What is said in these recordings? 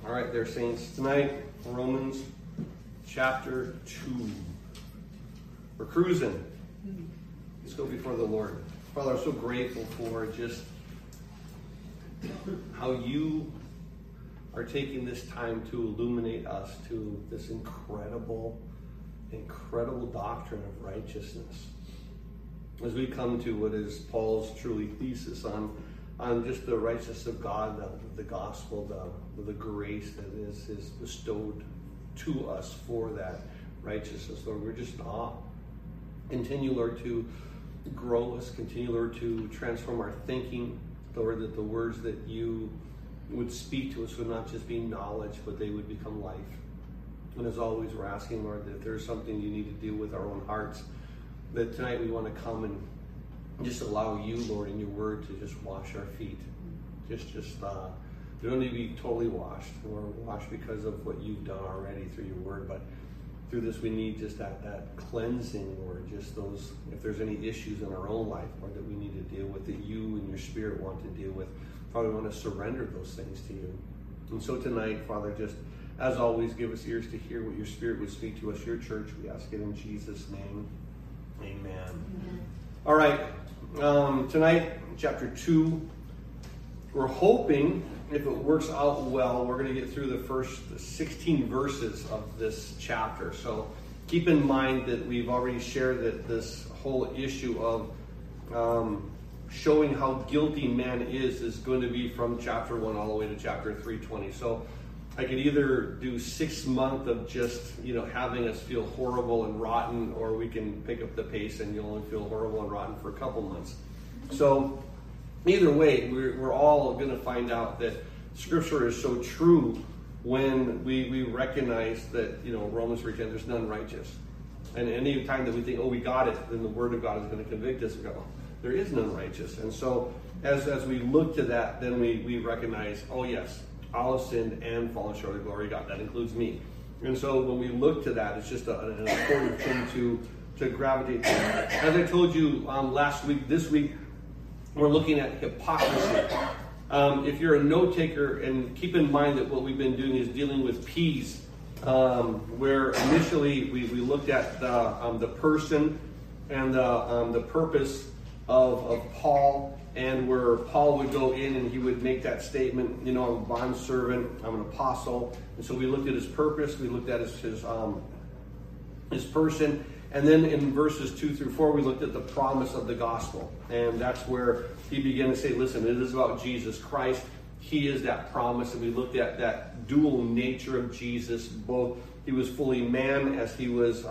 All right, there, saints. Tonight, Romans chapter 2. We're cruising. Let's go before the Lord. Father, I'm so grateful for just how you are taking this time to illuminate us to this incredible doctrine of righteousness. As we come to what is Paul's truly thesis on just the righteousness of God, the gospel, the grace that is bestowed to us for that righteousness, Lord, we're just in awe. Continue, Lord, to grow us. Continue, Lord, to transform our thinking, Lord, that the words that you would speak to us would not just be knowledge, but they would become life. And as always, we're asking, Lord, that if there's something you need to do with our own hearts, that tonight we want to come and just allow you, Lord, in your word to just wash our feet. We don't need to be totally washed. We're washed because of what you've done already through your word, but through this we need just that cleansing, Lord, just those, if there's any issues in our own life, Lord, that we need to deal with, that you and your spirit want to deal with. Father, we want to surrender those things to you. And so tonight, Father, just as always, give us ears to hear what your spirit would speak to us, your church. We ask it in Jesus' name. Amen. Amen. All right. Tonight, chapter 2, we're hoping, if it works out well, we're going to get through the first 16 verses of this chapter. So keep in mind that we've already shared that this whole issue of showing how guilty man is going to be from chapter 1 all the way to chapter 320. So I could either do 6 months of just, having us feel horrible and rotten, or we can pick up the pace and you'll only feel horrible and rotten for a couple months. So either way, we're all going to find out that Scripture is so true when we recognize that, Romans 3:10, there's none righteous. And any time that we think, we got it, then the Word of God is going to convict us. We go, there is none righteous. And so as we look to that, then we recognize, yes, all have sinned and fallen short of the glory of God. That includes me. And so when we look to that, it's just an important thing to gravitate to. As I told you last week, this week, we're looking at hypocrisy. If you're a note taker, and keep in mind that what we've been doing is dealing with P's, where initially we looked at the person and the purpose of Paul, and where Paul would go in and he would make that statement, I'm a bondservant, I'm an apostle. And so we looked at his purpose, we looked at his person, and then in verses 2 through 4, we looked at the promise of the gospel. And that's where he began to say, listen, it is about Jesus Christ. He is that promise. And we looked at that dual nature of Jesus. Both, he was fully man, as he was,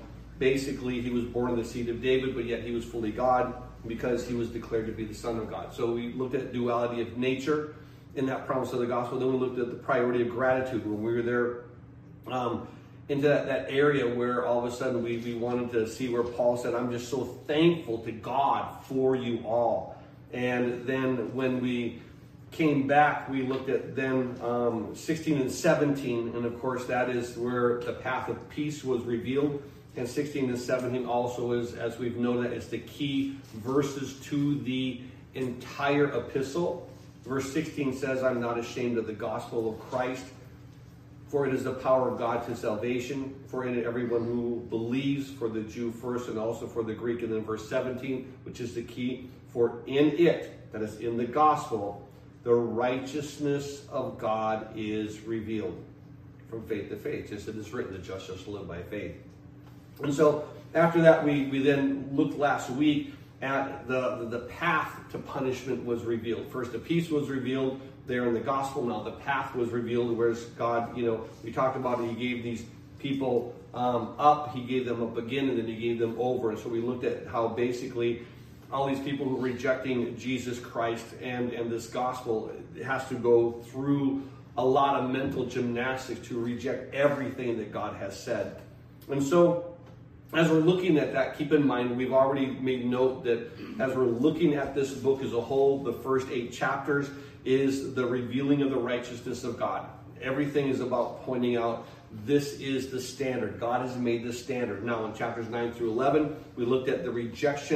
he was born in the seed of David, but yet he was fully God, because he was declared to be the Son of God. So we looked at duality of nature in that promise of the gospel. Then we looked at the priority of gratitude when we were there into that area where all of a sudden we wanted to see where Paul said, I'm just so thankful to God for you all. And then when we came back, we looked at then 16 and 17. And of course, that is where the path of peace was revealed. And 16 and 17 also is, as we've noted, is the key verses to the entire epistle. Verse 16 says, I'm not ashamed of the gospel of Christ, for it is the power of God to salvation, for in it everyone who believes, for the Jew first and also for the Greek. And then verse 17, which is the key, for in it, that is in the gospel, the righteousness of God is revealed from faith to faith. Just as it is written, the just shall live by faith. And so after that, we then looked last week at the path to punishment was revealed. First, the peace was revealed there in the gospel. Now the path was revealed, whereas God, we talked about it. He gave these people up. He gave them up again, and then he gave them over. And so we looked at how basically all these people who are rejecting Jesus Christ and this gospel, it has to go through a lot of mental gymnastics to reject everything that God has said. And so as we're looking at that, keep in mind, we've already made note that as we're looking at this book as a whole, the first 8 chapters is the revealing of the righteousness of God. Everything is about pointing out this is the standard. God has made the standard. Now in chapters 9 through 11, we looked at the rejection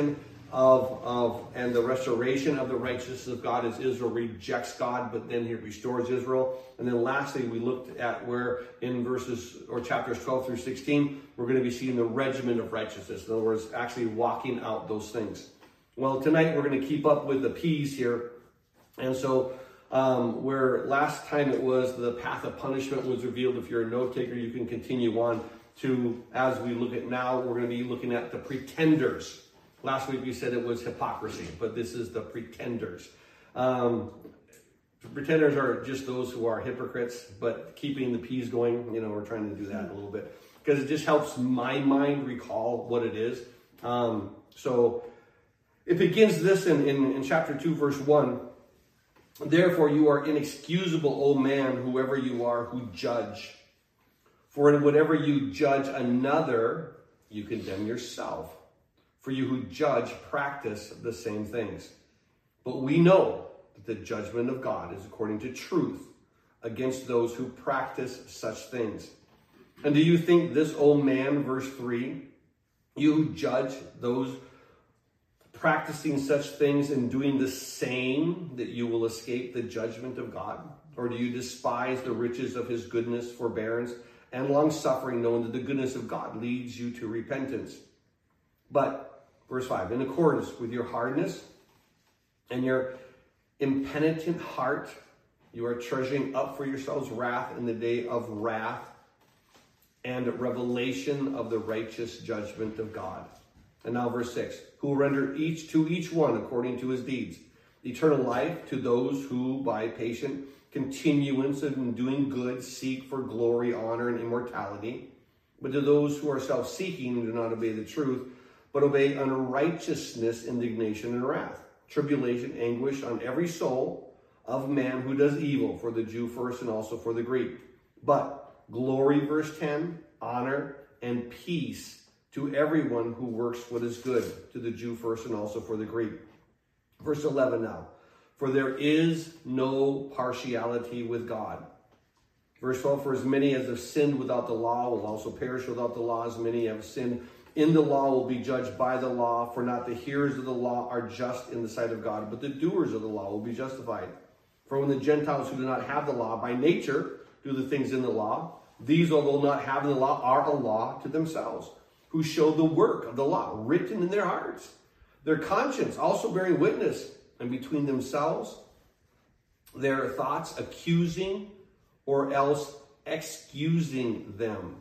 and the restoration of the righteousness of God as Israel rejects God, but then he restores Israel. And then lastly, we looked at where in chapters 12 through 16, we're going to be seeing the regimen of righteousness. In other words, actually walking out those things. Well, tonight we're going to keep up with the P's here. And so where last time it was the path of punishment was revealed, if you're a note taker, you can continue on to, as we look at now, we're going to be looking at the pretenders. Last week we said it was hypocrisy, but this is the pretenders. Pretenders are just those who are hypocrites, but keeping the P's going, we're trying to do that a little bit because it just helps my mind recall what it is. So it begins this in chapter 2, verse 1. Therefore you are inexcusable, O man, whoever you are, who judge. For in whatever you judge another, you condemn yourself. For you who judge practice the same things. But we know that the judgment of God is according to truth against those who practice such things. And do you think this, O man, verse 3, you who judge those practicing such things and doing the same, that you will escape the judgment of God? Or do you despise the riches of his goodness, forbearance, and long-suffering, knowing that the goodness of God leads you to repentance? But, verse 5, in accordance with your hardness and your impenitent heart, you are treasuring up for yourselves wrath in the day of wrath and revelation of the righteous judgment of God. And now verse 6, who will render to each one according to his deeds, eternal life to those who by patient continuance in doing good seek for glory, honor, and immortality. But to those who are self-seeking and do not obey the truth, but obey unrighteousness, indignation, and wrath, tribulation, anguish on every soul of man who does evil, for the Jew first and also for the Greek. But glory, verse 10, honor, and peace to everyone who works what is good, to the Jew first and also for the Greek. Verse 11 now. For there is no partiality with God. Verse 12, for as many as have sinned without the law will also perish without the law. As many have sinned in the law will be judged by the law. For not the hearers of the law are just in the sight of God, but the doers of the law will be justified. For when the Gentiles who do not have the law by nature do the things in the law, these, although not having the law, are a law to themselves, who show the work of the law written in their hearts, their conscience also bearing witness, and between themselves their thoughts accusing or else excusing them,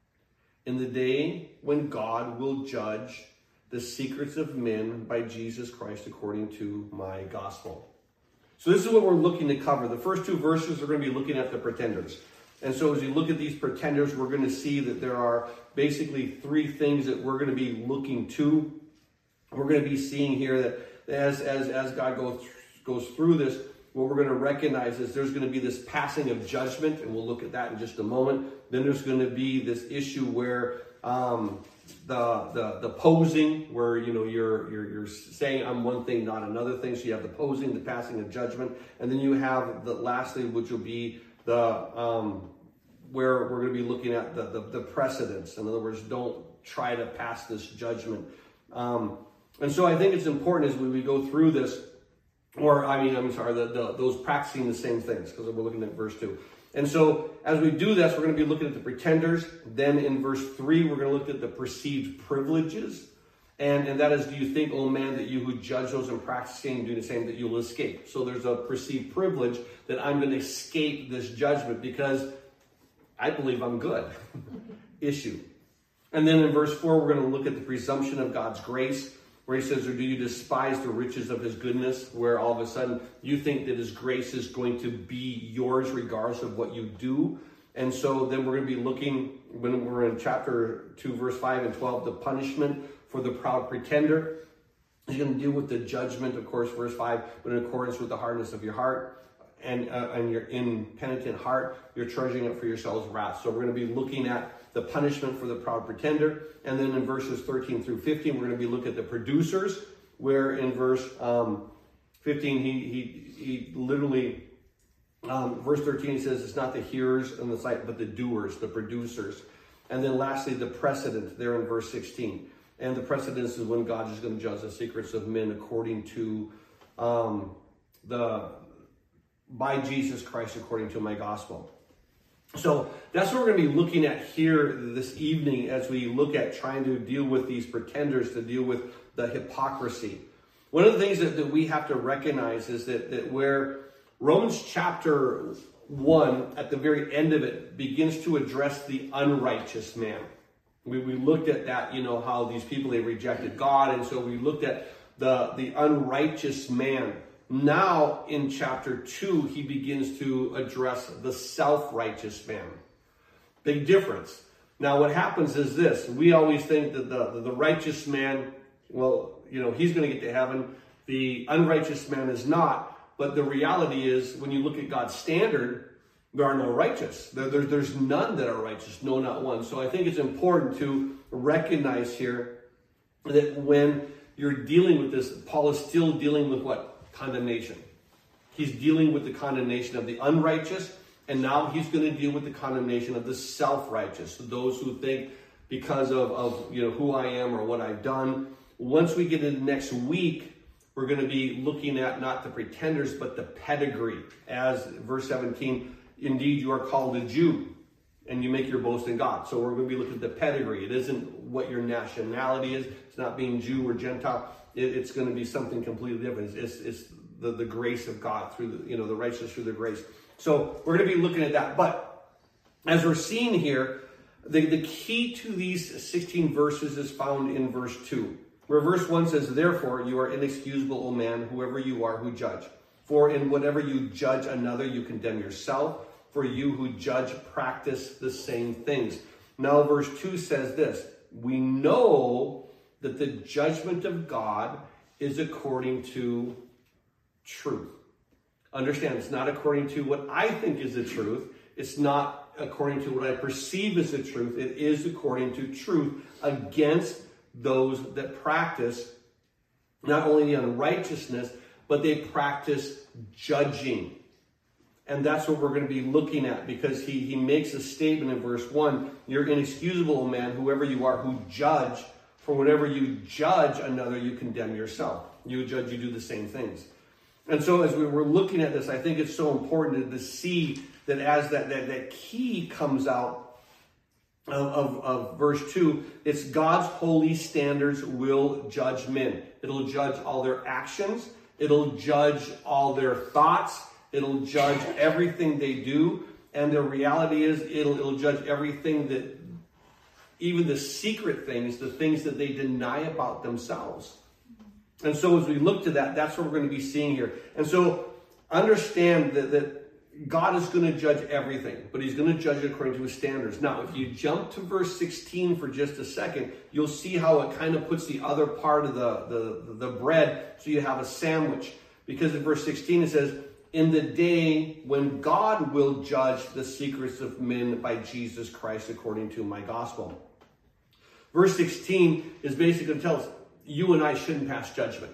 in the day when God will judge the secrets of men by Jesus Christ according to my gospel. So this is what we're looking to cover. The first two verses are going to be looking at the pretenders. And so as you look at these pretenders, we're going to see that there are basically three things that we're going to be looking to. We're going to be seeing here that as God goes through this, what we're going to recognize is there's going to be this passing of judgment, and we'll look at that in just a moment. Then there's going to be this issue where the posing, where you're saying I'm one thing, not another thing. So you have the posing, the passing of judgment, and then you have the lastly, which will be the where we're going to be looking at the precedents. In other words, don't try to pass this judgment. And so I think it's important as we go through this, those practicing the same things, because we're looking at verse 2. And so as we do this, we're going to be looking at the pretenders. Then in verse 3, we're going to look at the perceived privileges. And that is, do you think, O man, that you who judge those and practicing do the same, that you will escape? So there's a perceived privilege that I'm going to escape this judgment because I believe I'm good. Issue. And then in verse 4, we're going to look at the presumption of God's grace, where he says, or do you despise the riches of his goodness, where all of a sudden you think that his grace is going to be yours regardless of what you do. And so then we're going to be looking, when we're in chapter 2, verse 5 and 12, the punishment for the proud pretender. He's going to deal with the judgment, of course, verse 5, but in accordance with the hardness of your heart and your impenitent heart, you're treasuring up for yourselves wrath. So we're going to be looking at the punishment for the proud pretender. And then in verses 13 through 15, we're going to be looking at the producers, where in verse 15, he literally, verse 13, he says, it's not the hearers in the sight, but the doers, the producers. And then lastly, the precedent there in verse 16. And the precedence is when God is going to judge the secrets of men according to by Jesus Christ, according to my gospel. So that's what we're going to be looking at here this evening as we look at trying to deal with these pretenders, to deal with the hypocrisy. One of the things that we have to recognize is that where Romans chapter 1, at the very end of it, begins to address the unrighteous man. We looked at that, how these people, they rejected God. And so we looked at the unrighteous man. Now in chapter 2, he begins to address the self-righteous man. Big difference. Now what happens is this. We always think that the righteous man, he's going to get to heaven. The unrighteous man is not. But the reality is, when you look at God's standard, there are no righteous. There's none that are righteous. No, not one. So I think it's important to recognize here that when you're dealing with this, Paul is still dealing with what? Condemnation. He's dealing with the condemnation of the unrighteous, and now he's going to deal with the condemnation of the self-righteous, those who think because of who I am or what I've done. Once we get into next week, we're going to be looking at not the pretenders, but the pedigree. As verse 17, indeed you are called a Jew, and you make your boast in God. So we're going to be looking at the pedigree. It isn't what your nationality is. It's not being Jew or Gentile. It's going to be something completely different. It's the grace of God through the righteousness through the grace. So we're going to be looking at that. But as we're seeing here, the key to these 16 verses is found in verse 2, where verse 1 says, "Therefore you are inexcusable, O man, whoever you are who judge. For in whatever you judge another, you condemn yourself. For you who judge practice the same things." Now verse 2 says this, "We know that the judgment of God is according to truth." Understand, it's not according to what I think is the truth. It's not according to what I perceive as the truth. It is according to truth against those that practice not only the unrighteousness, but they practice judging. And that's what we're going to be looking at, because he makes a statement in verse 1, "You're inexcusable, O man, whoever you are who judge. For whenever you judge another, you condemn yourself." You judge, you do the same things. And so as we were looking at this, I think it's so important to see that as that key comes out of verse 2, it's God's holy standards will judge men. It'll judge all their actions. It'll judge all their thoughts. It'll judge everything they do. And the reality is it'll judge everything that, even the secret things, the things that they deny about themselves. And so as we look to that, that's what we're going to be seeing here. And so understand that God is going to judge everything, but he's going to judge it according to his standards. Now, if you jump to verse 16 for just a second, you'll see how it kind of puts the other part of the bread, so you have a sandwich. Because in verse 16 it says, "In the day when God will judge the secrets of men by Jesus Christ according to my gospel." Verse 16 is basically going to tell us, you and I shouldn't pass judgment.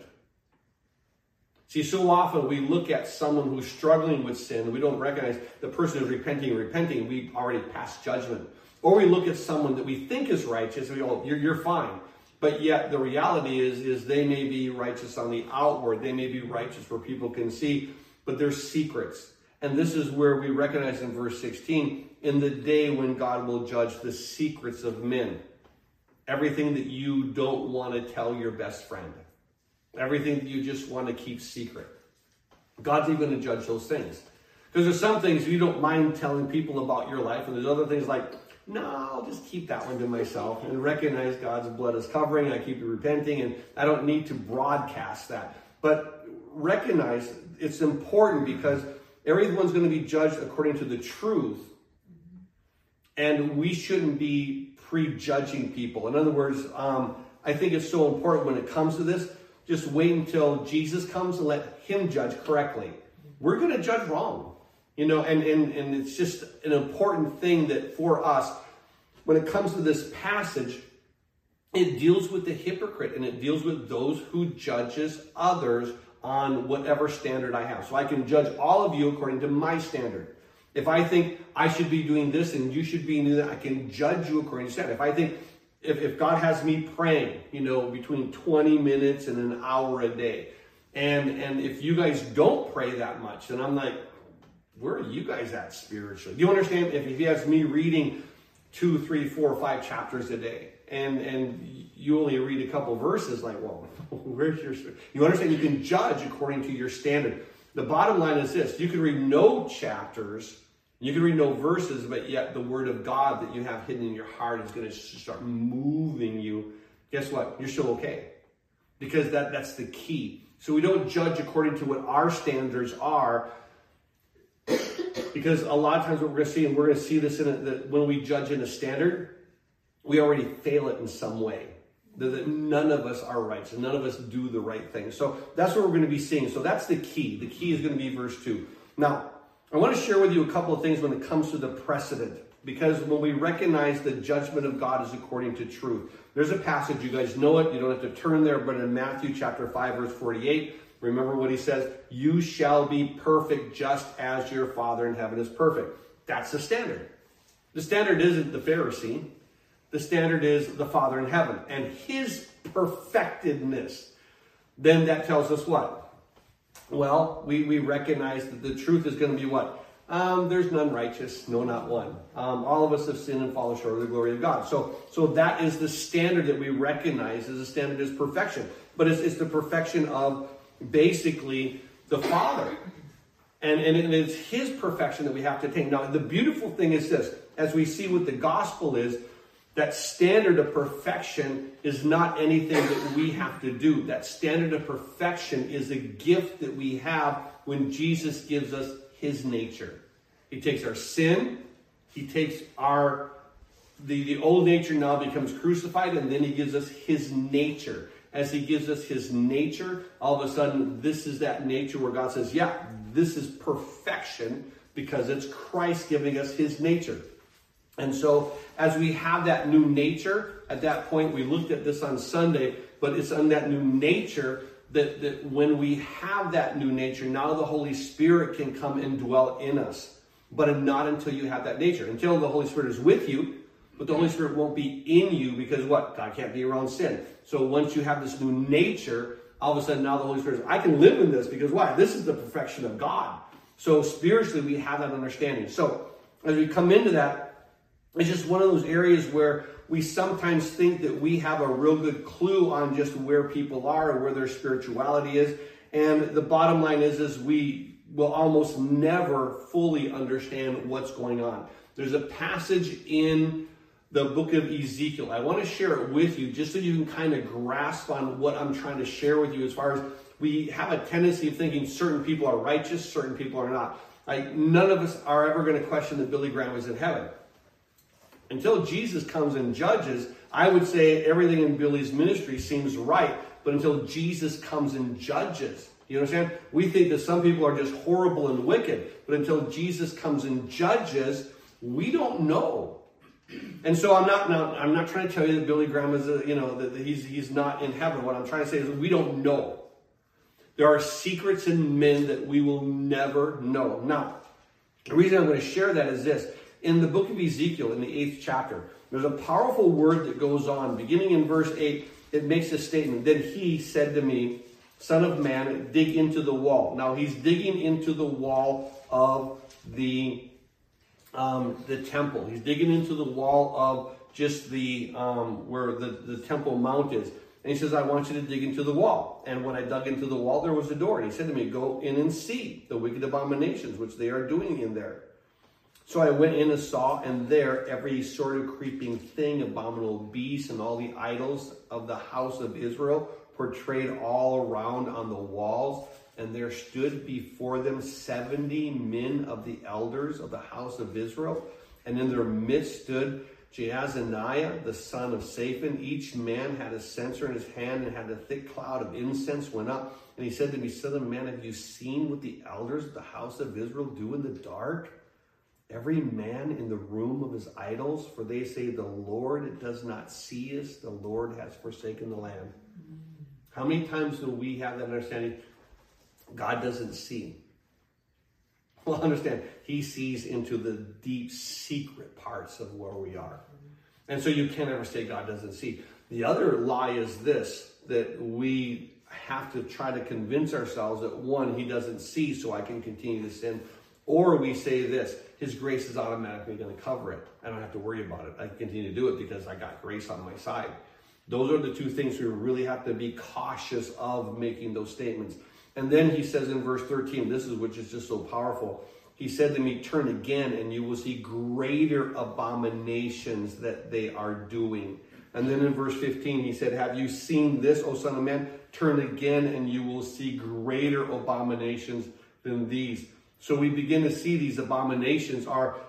See, so often we look at someone who's struggling with sin, and we don't recognize the person who's repenting, we already passed judgment. Or we look at someone that we think is righteous, and we go, you're fine. But yet the reality is they may be righteous on the outward, they may be righteous where people can see, but there's secrets. And this is where we recognize in verse 16, in the day when God will judge the secrets of men. Everything that you don't want to tell your best friend. Everything that you just want to keep secret. God's even going to judge those things. Because there's some things you don't mind telling people about your life, and there's other things like, no, I'll just keep that one to myself and recognize God's blood is covering. I keep repenting, and I don't need to broadcast that. But recognize it's important, because everyone's going to be judged according to the truth. And we shouldn't be prejudging people. In other words, I think it's so important when it comes to this, just wait until Jesus comes and let him judge correctly. We're going to judge wrong. And it's just an important thing that for us, when it comes to this passage, it deals with the hypocrite, and it deals with those who judges others on whatever standard I have. So I can judge all of you according to my standard. If I think I should be doing this and you should be doing that, I can judge you according to standard. if God has me praying, between 20 minutes and an hour a day, and if you guys don't pray that much, then I'm like, where are you guys at spiritually? Do you understand? If he has me reading 2, 3, 4, 5 chapters a day, and you only read a couple verses, like, well, where's your... You understand? You can judge according to your standard. The bottom line is this: you can read no chapters, you can read no verses, but yet the word of God that you have hidden in your heart is going to start moving you. Guess what? You're still okay, because that's the key. So we don't judge according to what our standards are, because a lot of times what we're going to see, and we're going to see this that when we judge in a standard, we already fail it in some way. That none of us are right, so none of us do the right thing. So that's what we're going to be seeing. So that's the key. The key is going to be verse 2. Now, I want to share with you a couple of things when it comes to the precedent, because when we recognize the judgment of God is according to truth, there's a passage, you guys know it, you don't have to turn there, but in Matthew chapter 5, verse 48, remember what he says: you shall be perfect just as your Father in heaven is perfect. That's the standard. The standard isn't the Pharisee. The standard is the Father in heaven and his perfectedness. Then that tells us what? Well, we recognize that the truth is going to be what? There's none righteous, no, not one. All of us have sinned and fallen short of the glory of God. So that is the standard that we recognize as the standard is perfection. But it's the perfection of basically the Father. And it's his perfection that we have to attain. Now, the beautiful thing is this: as we see what the gospel is, that standard of perfection is not anything that we have to do. That standard of perfection is a gift that we have when Jesus gives us his nature. He takes our sin, he takes the old nature now becomes crucified, and then he gives us his nature. As he gives us his nature, all of a sudden, this is that nature where God says, yeah, this is perfection, because it's Christ giving us his nature. And so as we have that new nature, at that point, we looked at this on Sunday, but it's on that new nature that when we have that new nature, now the Holy Spirit can come and dwell in us. But not until you have that nature. Until the Holy Spirit is with you, but the Holy Spirit won't be in you, because what? God can't be around sin. So once you have this new nature, all of a sudden now the Holy Spirit is, I can live in this, because why? This is the perfection of God. So spiritually we have that understanding. So as we come into that, it's just one of those areas where we sometimes think that we have a real good clue on just where people are or where their spirituality is. And the bottom line is we will almost never fully understand what's going on. There's a passage in the book of Ezekiel. I want to share it with you just so you can kind of grasp on what I'm trying to share with you, as far as we have a tendency of thinking certain people are righteous, certain people are not. None of us are ever going to question that Billy Graham is in heaven. Until Jesus comes and judges, I would say everything in Billy's ministry seems right. But until Jesus comes and judges, you understand? We think that some people are just horrible and wicked. But until Jesus comes and judges, we don't know. And so I'm not trying to tell you that Billy Graham is that he's not in heaven. What I'm trying to say is we don't know. There are secrets in men that we will never know. Now, the reason I'm going to share that is this. In the book of Ezekiel, in the 8th chapter, there's a powerful word that goes on. Beginning in verse 8, it makes a statement. Then he said to me, Son of man, dig into the wall. Now he's digging into the wall of the temple. He's digging into the wall of just the where the temple mount is. And he says, I want you to dig into the wall. And when I dug into the wall, there was a door. And he said to me, go in and see the wicked abominations which they are doing in there. So I went in and saw, and there every sort of creeping thing, abominable beast, and all the idols of the house of Israel portrayed all around on the walls. And there stood before them 70 men of the elders of the house of Israel. And in their midst stood Jaazaniah, the son of Shaphan. Each man had a censer in his hand, and had a thick cloud of incense went up. And he said to me, Son of man, have you seen what the elders of the house of Israel do in the dark? Every man in the room of his idols, for they say, the Lord does not see us, the Lord has forsaken the land. How many times do we have that understanding? God doesn't see. Well, understand, he sees into the deep secret parts of where we are. And so you can't ever say God doesn't see. The other lie is this, that we have to try to convince ourselves that, one, he doesn't see, so I can continue to sin. Or we say this, his grace is automatically going to cover it. I don't have to worry about it. I can continue to do it because I got grace on my side. Those are the two things we really have to be cautious of making those statements. And then he says in verse 13, this is which is just so powerful. He said to me, turn again and you will see greater abominations that they are doing. And then in verse 15, he said, have you seen this, O son of man? Turn again and you will see greater abominations than these. So we begin to see these abominations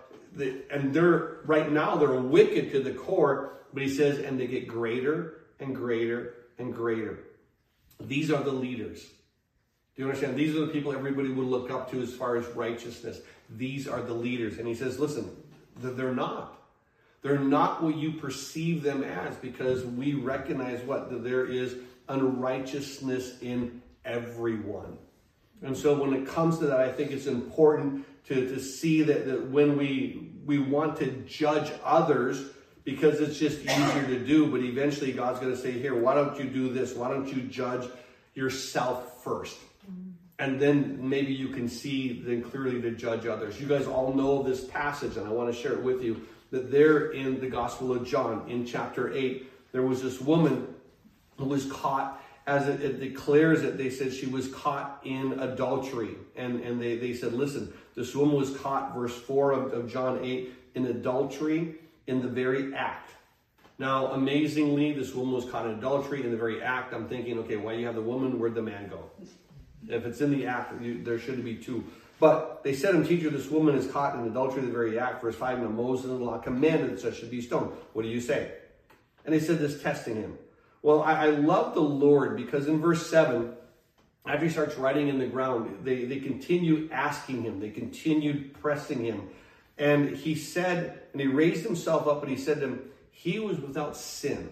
and they're right now, they're wicked to the core. But he says, and they get greater and greater and greater. These are the leaders. Do you understand? These are the people everybody would look up to as far as righteousness. These are the leaders. And he says, listen, they're not. They're not what you perceive them as, because we recognize that there is unrighteousness in everyone. And so when it comes to that, I think it's important to see that when we want to judge others, because it's just easier to do, but eventually God's going to say, here, why don't you do this? Why don't you judge yourself first? And then maybe you can see then clearly to judge others. You guys all know this passage, and I want to share it with you, that there in the Gospel of John, in chapter 8, there was this woman who was caught, as it declares it, they said she was caught in adultery. And they said, listen, this woman was caught, verse 4 of John 8, in adultery in the very act. Now, amazingly, this woman was caught in adultery in the very act. I'm thinking, okay, why do you have the woman? Where'd the man go? If it's in the act, there shouldn't be two. But they said to him, teacher, this woman is caught in adultery in the very act. Verse 5, now Moses in the law commanded that such should be stoned. What do you say? And they said this, testing him. Well, I love the Lord, because in verse 7, after he starts writing in the ground, they continue asking him. They continued pressing him. And he said, and he raised himself up and he said to them, he was without sin.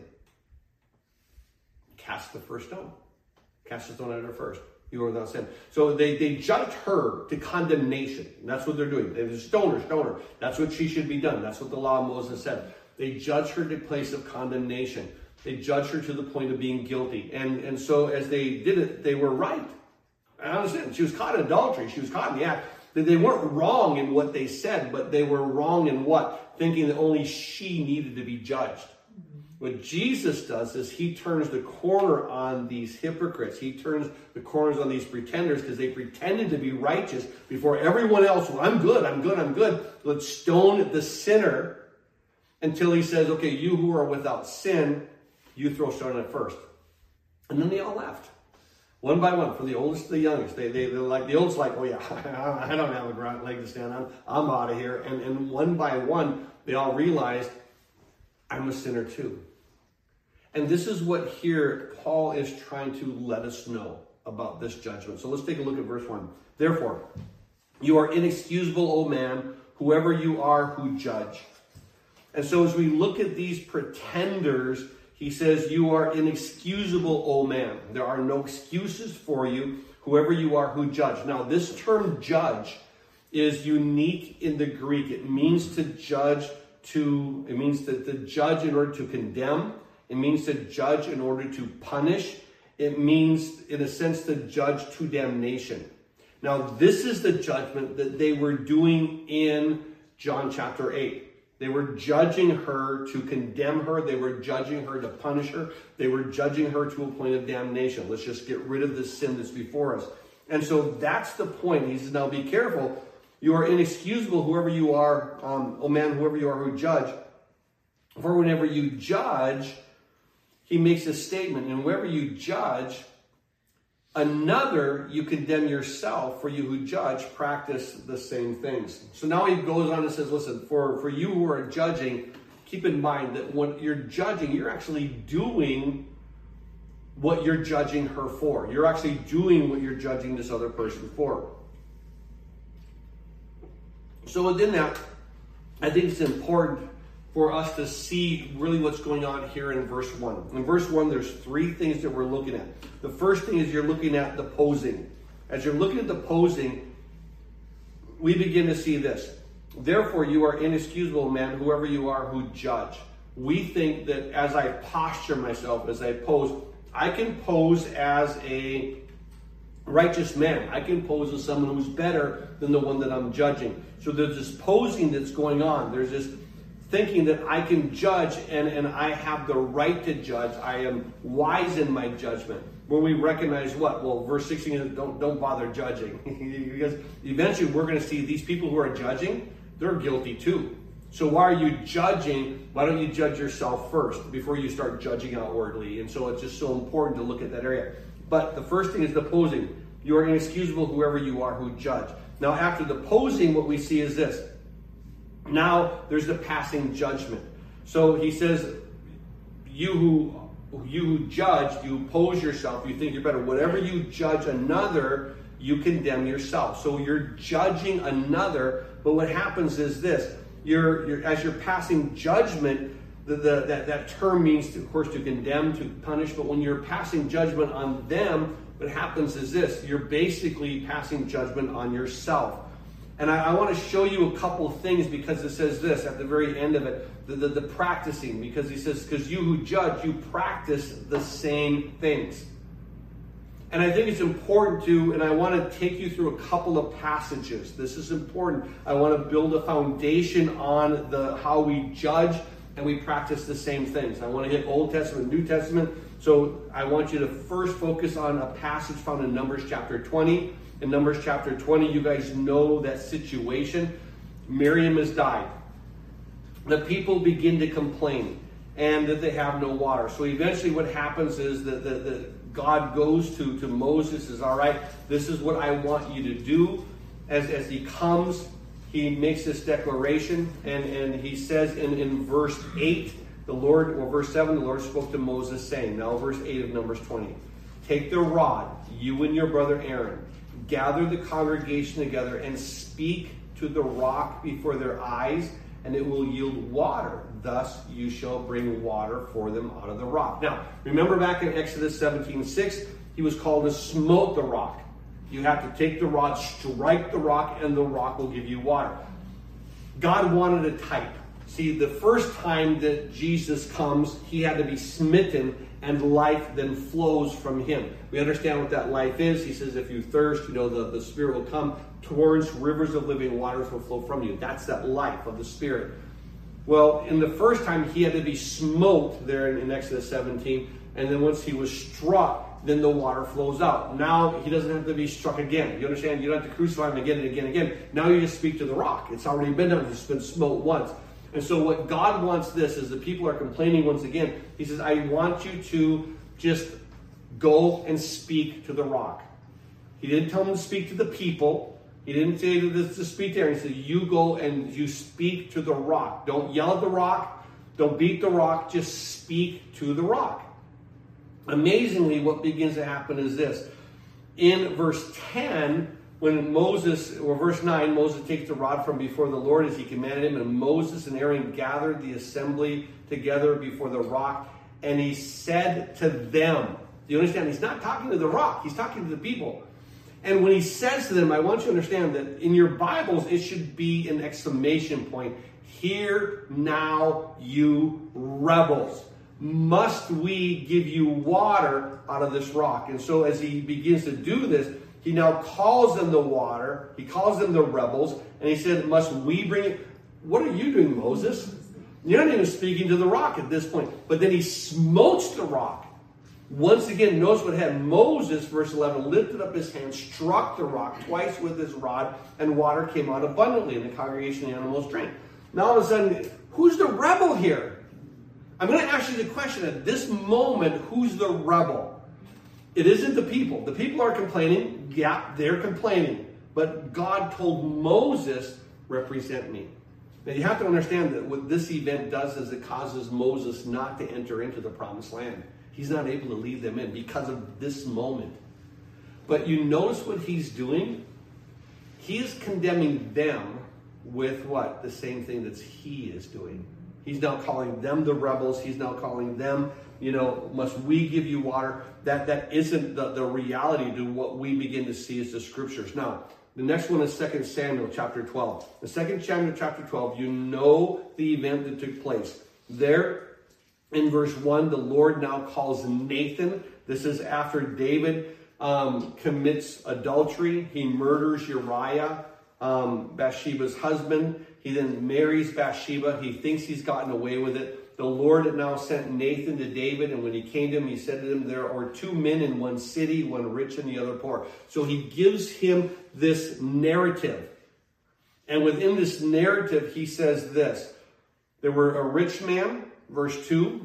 Cast the first stone. Cast the stone at her first. You were without sin. So they judged her to condemnation. And that's what they're doing. They just stone her. That's what she should be done. That's what the law of Moses said. They judged her to place of condemnation. They judged her to the point of being guilty. And so as they did it, they were right. I understand. She was caught in adultery. She was caught in the act. They weren't wrong in what they said, but they were wrong in what? Thinking that only she needed to be judged. What Jesus does is he turns the corner on these hypocrites. He turns the corners on these pretenders, because they pretended to be righteous before everyone else. Well, I'm good. Let's stone the sinner, until he says, okay, you who are without sin, you throw stone at first. And then they all left. One by one, from the oldest to the youngest. They're like, the oldest like, oh yeah, I don't have a leg to stand on. I'm out of here. And one by one, they all realized, I'm a sinner too. And this is what here Paul is trying to let us know about this judgment. So let's take a look at verse 1. Therefore, you are inexcusable, O man, whoever you are who judge. And so as we look at these pretenders, he says, you are inexcusable, O man. There are no excuses for you, whoever you are who judge. Now, this term judge is unique in the Greek. It means to judge it means to judge in order to condemn. It means to judge in order to punish. It means, in a sense, to judge to damnation. Now, this is the judgment that they were doing in John chapter 8. They were judging her to condemn her. They were judging her to punish her. They were judging her to a point of damnation. Let's just get rid of this sin that's before us. And so that's the point. He says, now be careful. You are inexcusable, whoever you are, O man, whoever you are who judge. For whenever you judge, he makes a statement, and wherever you judge another, you condemn yourself, for you who judge practice the same things. So now he goes on and says, listen, for you who are judging, keep in mind that when you're judging, you're actually doing what you're judging her for. You're actually doing what you're judging this other person for. So within that, I think it's important for us to see really what's going on here in verse 1. In verse 1, there's three things that we're looking at. The first thing is you're looking at the posing. As you're looking at the posing, we begin to see this. Therefore, you are inexcusable, man, whoever you are who judge. we think that as I posture myself, as I pose, I can pose as a righteous man. I can pose as someone who's better than the one that I'm judging. So there's this posing that's going on. There's this thinking that I can judge and I have the right to judge. I am wise in my judgment. When we recognize what? Well, verse 16 is don't bother judging. Because eventually we're going to see these people who are judging, they're guilty too. So why are you judging? Why don't you judge yourself first before you start judging outwardly? And so it's just so important to look at that area. But the first thing is the posing. You are inexcusable, whoever you are who judge. Now, after the posing, what we see is this. Now, there's the passing judgment. So he says, you who judge, you pose yourself, you think you're better. Whatever you judge another, you condemn yourself. So you're judging another, but what happens is this. As you're passing judgment, that term means, of course, to condemn, to punish, but when you're passing judgment on them, what happens is this. You're basically passing judgment on yourself. And I want to show you a couple of things because it says this at the very end of it, the practicing, because he says, because you who judge, you practice the same things. And I think it's important to, and I want to take you through a couple of passages. This is important. I want to build a foundation on how we judge and we practice the same things. I want to hit Old Testament, New Testament. So I want you to first focus on a passage found in Numbers chapter 20. In Numbers chapter 20, you guys know that situation. Miriam has died. The people begin to complain and that they have no water. So eventually what happens is that God goes to Moses, says, all right, this is what I want you to do. As he comes, he makes this declaration, and he says in verse 8, verse 7, the Lord spoke to Moses saying, now verse 8 of Numbers 20, take the rod, you and your brother Aaron, gather the congregation together and speak to the rock before their eyes, and it will yield water. Thus you shall bring water for them out of the rock. Now, remember back in Exodus 17:6, he was called to smote the rock. You have to take the rod, strike the rock, and the rock will give you water. God wanted a type. See, the first time that Jesus comes, he had to be smitten, and life then flows from him. We understand what that life is. He says, if you thirst, the Spirit will come. Torrents, rivers of living waters will flow from you. That's that life of the Spirit. Well, in the first time, he had to be smote there in Exodus 17. And then once he was struck, then the water flows out. Now, he doesn't have to be struck again. You understand? You don't have to crucify him again and again and again. Now you just speak to the rock. It's already been done. It's been smote once. And so what God wants this is the people are complaining once again. He says, I want you to just go and speak to the rock. He didn't tell them to speak to the people. He didn't say to speak there. He said, you go and you speak to the rock. Don't yell at the rock. Don't beat the rock. Just speak to the rock. Amazingly, what begins to happen is this. In verse 10, when verse 9, Moses takes the rod from before the Lord as he commanded him, and Moses and Aaron gathered the assembly together before the rock, and he said to them, do you understand? He's not talking to the rock, he's talking to the people. And when he says to them, I want you to understand that in your Bibles, it should be an exclamation point. Hear now, you rebels. Must we give you water out of this rock? And so as he begins to do this, he now calls them the water. He calls them the rebels. And he said, must we bring it? What are you doing, Moses? You're not even speaking to the rock at this point. But then he smotes the rock. Once again, notice what had Moses, verse 11, lifted up his hand, struck the rock twice with his rod, and water came out abundantly, and the congregation and the animals drank. Now all of a sudden, who's the rebel here? I'm going to ask you the question at this moment, who's the rebel? It isn't the people. The people are complaining. Yeah, they're complaining. But God told Moses, represent me. Now you have to understand that what this event does is it causes Moses not to enter into the promised land. He's not able to lead them in because of this moment. But you notice what he's doing? He is condemning them with what? The same thing that he is doing. He's now calling them the rebels. He's now calling them, must we give you water? That isn't the reality to what we begin to see as the scriptures. Now, the next one is 2 Samuel chapter 12. The 2 Samuel chapter 12, you know the event that took place. There in verse 1, the Lord now calls Nathan. This is after David commits adultery. He murders Uriah, Bathsheba's husband. He then marries Bathsheba. He thinks he's gotten away with it. The Lord had now sent Nathan to David, and when he came to him, he said to him, there are two men in one city, one rich and the other poor. So he gives him this narrative. And within this narrative, he says this. There were a rich man, verse 2,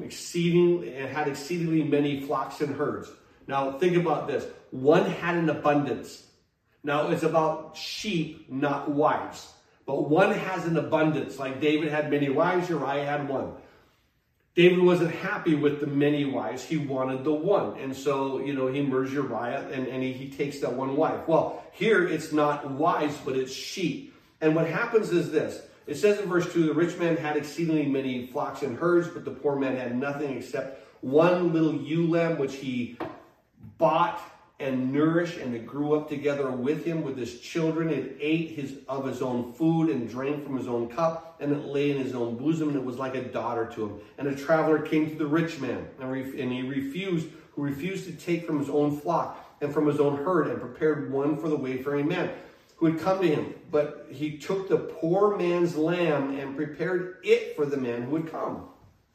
had exceedingly many flocks and herds. Now, think about this. One had an abundance. Now, it's about sheep, not wives. But one has an abundance. Like David had many wives, Uriah had one. David wasn't happy with the many wives. He wanted the one. And so, he murders Uriah and he takes that one wife. Well, here it's not wives, but it's sheep. And what happens is this. It says in verse 2, the rich man had exceedingly many flocks and herds, but the poor man had nothing except one little ewe lamb, which he bought and nourished, and it grew up together with him, with his children. It ate of his own food and drank from his own cup, and it lay in his own bosom, and it was like a daughter to him. And a traveler came to the rich man, and he refused to take from his own flock and from his own herd, and prepared one for the wayfaring man who had come to him. But he took the poor man's lamb and prepared it for the man who had come.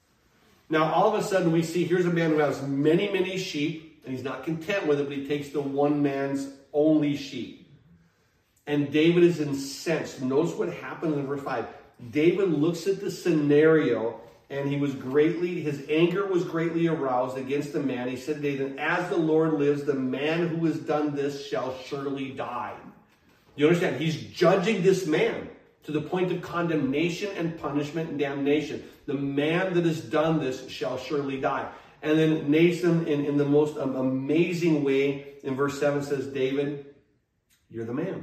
Now, all of a sudden, we see here's a man who has many, many sheep, and he's not content with it, but he takes the one man's only sheep. And David is incensed. Notice what happens in verse 5. David looks at the scenario, and his anger was greatly aroused against the man. He said to David, as the Lord lives, the man who has done this shall surely die. You understand? He's judging this man to the point of condemnation and punishment and damnation. The man that has done this shall surely die. And then Nathan, in the most amazing way, in verse 7 says, David, you're the man.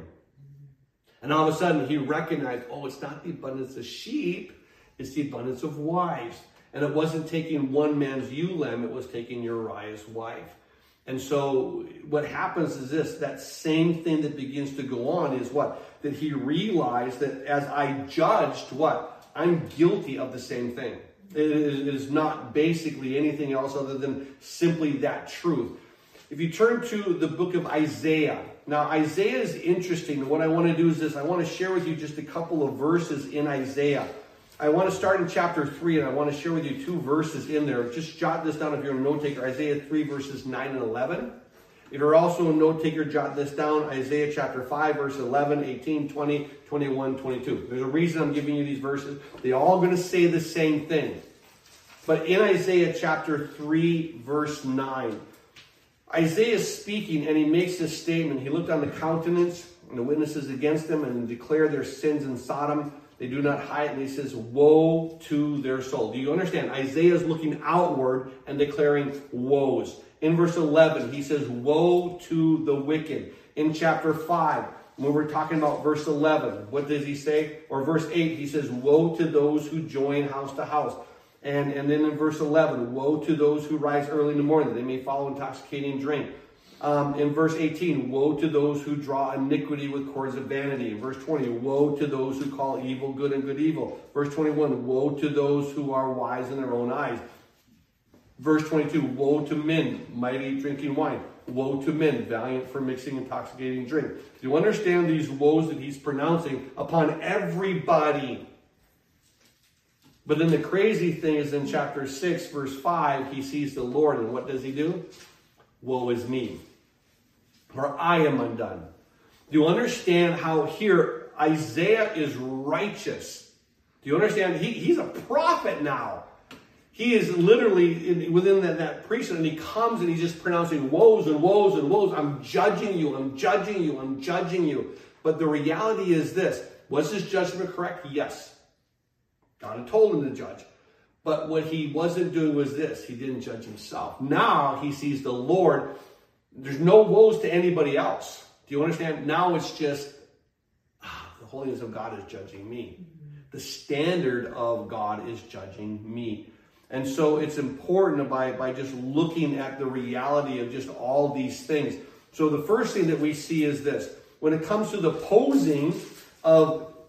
And all of a sudden, he recognized, it's not the abundance of sheep, it's the abundance of wives. And it wasn't taking one man's ewe lamb, it was taking Uriah's wife. And so what happens is this, that same thing that begins to go on is what? That he realized that as I judged, what? I'm guilty of the same thing. It is not basically anything else other than simply that truth. If you turn to the book of Isaiah. Now, Isaiah is interesting. What I want to do is this. I want to share with you just a couple of verses in Isaiah. I want to start in chapter 3, and I want to share with you 2 verses in there. Just jot this down if you're a note taker. Isaiah 3, verses 9 and 11. If you're also a note taker, jot this down. Isaiah chapter 5, verse 11, 18, 20, 21, 22. There's a reason I'm giving you these verses. They're all going to say the same thing. But in Isaiah chapter 3, verse 9, Isaiah is speaking, and he makes this statement. He looked on the countenance and the witnesses against them and declared their sins in Sodom. They do not hide, and he says, woe to their soul. Do you understand? Isaiah is looking outward and declaring woes. In verse 11, he says, woe to the wicked. In chapter 5, when we're talking about verse 11, what does he say? Or verse 8, he says, woe to those who join house to house. And then in verse 11, woe to those who rise early in the morning, that they may follow intoxicating drink. In verse 18, woe to those who draw iniquity with cords of vanity. In verse 20, woe to those who call evil good and good evil. Verse 21, woe to those who are wise in their own eyes. Verse 22, woe to men, mighty drinking wine. Woe to men, valiant for mixing intoxicating drink. Do you understand these woes that he's pronouncing upon everybody? But then the crazy thing is in chapter 6, verse 5, he sees the Lord, and what does he do? Woe is me, for I am undone. Do you understand how here Isaiah is righteous? Do you understand? He's a prophet now. He is literally within that priesthood, and he comes and he's just pronouncing woes and woes and woes. I'm judging you, I'm judging you, I'm judging you. But the reality is this. Was his judgment correct? Yes. God had told him to judge. But what he wasn't doing was this. He didn't judge himself. Now he sees the Lord. There's no woes to anybody else. Do you understand? Now it's just, the holiness of God is judging me. The standard of God is judging me. And so it's important by just looking at the reality of just all these things. So the first thing that we see is this. When it comes to the posing of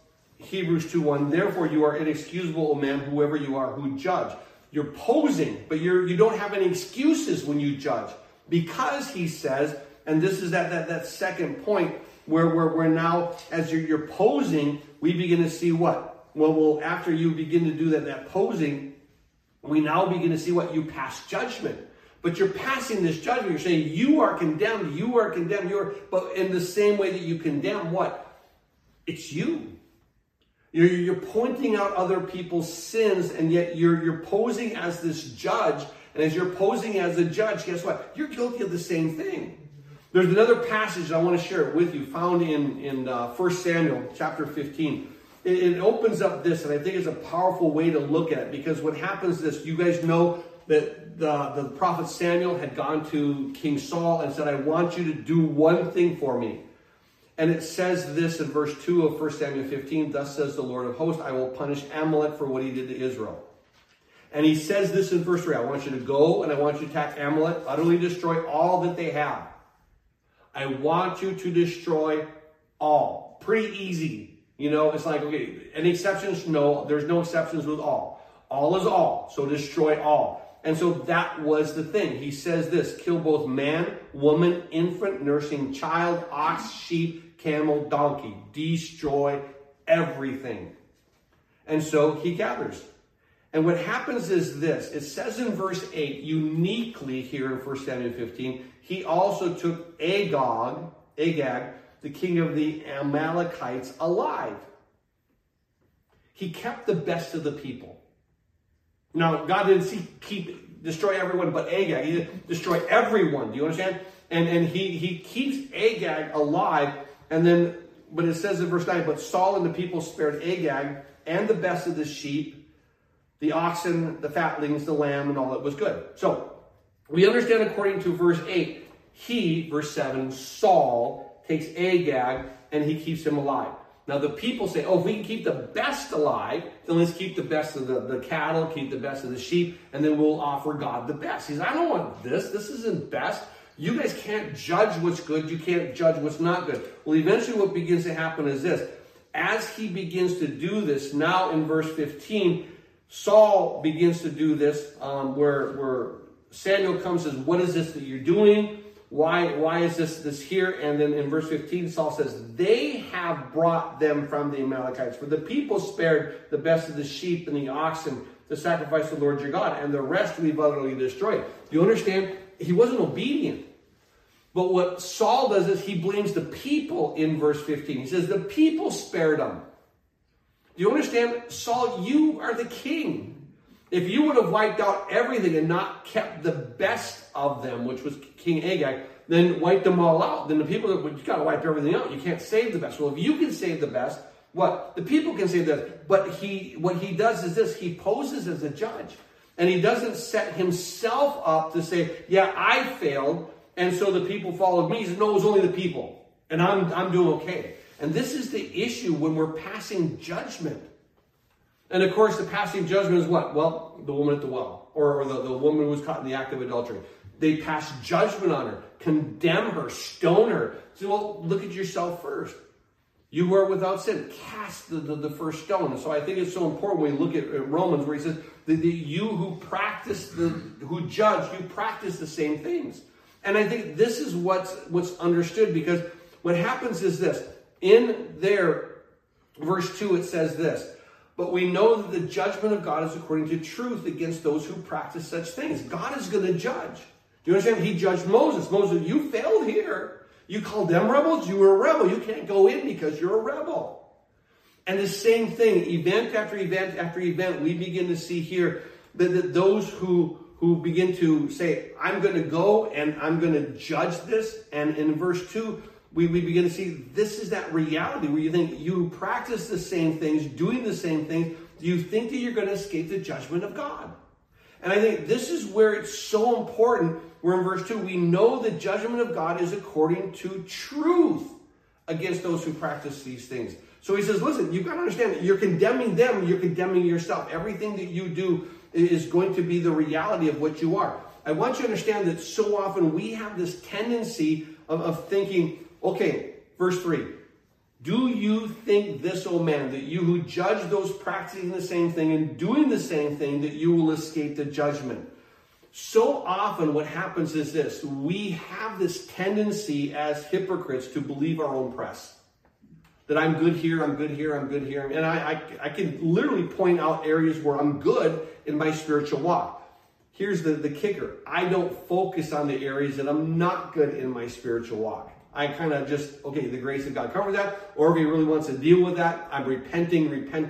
Hebrews 2:1, therefore you are inexcusable, O man, whoever you are, who judge. You're posing, but you don't have any excuses when you judge. Because he says, and this is that second point, where we're now, as you're posing, we begin to see what? Well, after you begin to do that posing, we now begin to see what? You pass judgment. But you're passing this judgment. You're saying, you are condemned, you are condemned, but in the same way that you condemn what? It's you. You're pointing out other people's sins, and yet you're posing as this judge. And as you're posing as a judge, guess what? You're guilty of the same thing. There's another passage I want to share it with you, found in 1 Samuel chapter 15. It opens up this, and I think it's a powerful way to look at it, because what happens is this. You guys know that the prophet Samuel had gone to King Saul and said, I want you to do one thing for me. And it says this in verse 2 of 1 Samuel 15, thus says the Lord of hosts, I will punish Amalek for what he did to Israel. And he says this in verse 3, I want you to go and I want you to attack Amalek, utterly destroy all that they have. I want you to destroy all. Pretty easy. You know, it's like, okay, any exceptions? No, there's no exceptions with all. All is all, so destroy all. And so that was the thing. He says this, kill both man, woman, infant, nursing child, ox, sheep, camel, donkey. Destroy everything. And so he gathers. And what happens is this. It says in verse 8, uniquely here in 1 Samuel 15, he also took Agag, the king of the Amalekites, alive. He kept the best of the people. Now, God didn't destroy everyone but Agag. He didn't destroy everyone. Do you understand? And he keeps Agag alive. And then, but it says in verse 9, but Saul and the people spared Agag and the best of the sheep, the oxen, the fatlings, the lamb, and all that was good. So, we understand according to verse 8, verse 7, Saul takes Agag and he keeps him alive. Now the people say, oh, if we can keep the best alive, then let's keep the best of the cattle, keep the best of the sheep, and then we'll offer God the best. He says, I don't want this. This isn't best. You guys can't judge what's good. You can't judge what's not good. Well, eventually what begins to happen is this. As he begins to do this, now in verse 15, Saul begins to do this, where Samuel comes and says, what is this that you're doing? Why is this here? And then in verse 15, Saul says, they have brought them from the Amalekites. For the people spared the best of the sheep and the oxen to sacrifice to the Lord your God, and the rest we've utterly destroyed. Do you understand? He wasn't obedient. But what Saul does is he blames the people in verse 15. He says, the people spared them. Do you understand? Saul, you are the king. If you would have wiped out everything and not kept the best of them, which was King Agag, then wiped them all out, then the people, you got to wipe everything out. You can't save the best. Well, if you can save the best, what? The people can save the best. But what he does is this. He poses as a judge. And he doesn't set himself up to say, yeah, I failed, and so the people followed me. He says, no, it was only the people. And I'm doing okay. And this is the issue when we're passing judgment. And of course, the passing judgment is what? Well, the woman at the well, or the woman who was caught in the act of adultery. They pass judgment on her, condemn her, stone her. Say, well, look at yourself first. You were without sin. Cast the first stone. And so I think it's so important when we look at Romans, where he says that you who judge, you practice the same things. And I think this is what's understood, because what happens is this. In there, verse 2, it says this. But we know that the judgment of God is according to truth against those who practice such things. God is going to judge. Do you understand? He judged Moses. Moses, you failed here. You called them rebels. You were a rebel. You can't go in because you're a rebel. And the same thing, event after event after event, we begin to see here that those who begin to say, I'm going to go and I'm going to judge this. And in verse 2, we begin to see this is that reality where you think you practice the same things, doing the same things. Do you think that you're going to escape the judgment of God? And I think this is where it's so important, where in verse 2, we know the judgment of God is according to truth against those who practice these things. So he says, listen, you've got to understand that you're condemning them, you're condemning yourself. Everything that you do is going to be the reality of what you are. I want you to understand that so often we have this tendency of thinking, okay, verse 3, Do you think this, O man, that you who judge those practicing the same thing and doing the same thing, that you will escape the judgment? So often what happens is this. We have this tendency as hypocrites to believe our own press. That I'm good here, I'm good here, I'm good here. And I can literally point out areas where I'm good in my spiritual walk. Here's the kicker. I don't focus on the areas that I'm not good in my spiritual walk. I kind of just, okay, the grace of God covers that. Or if he really wants to deal with that, I'm repenting.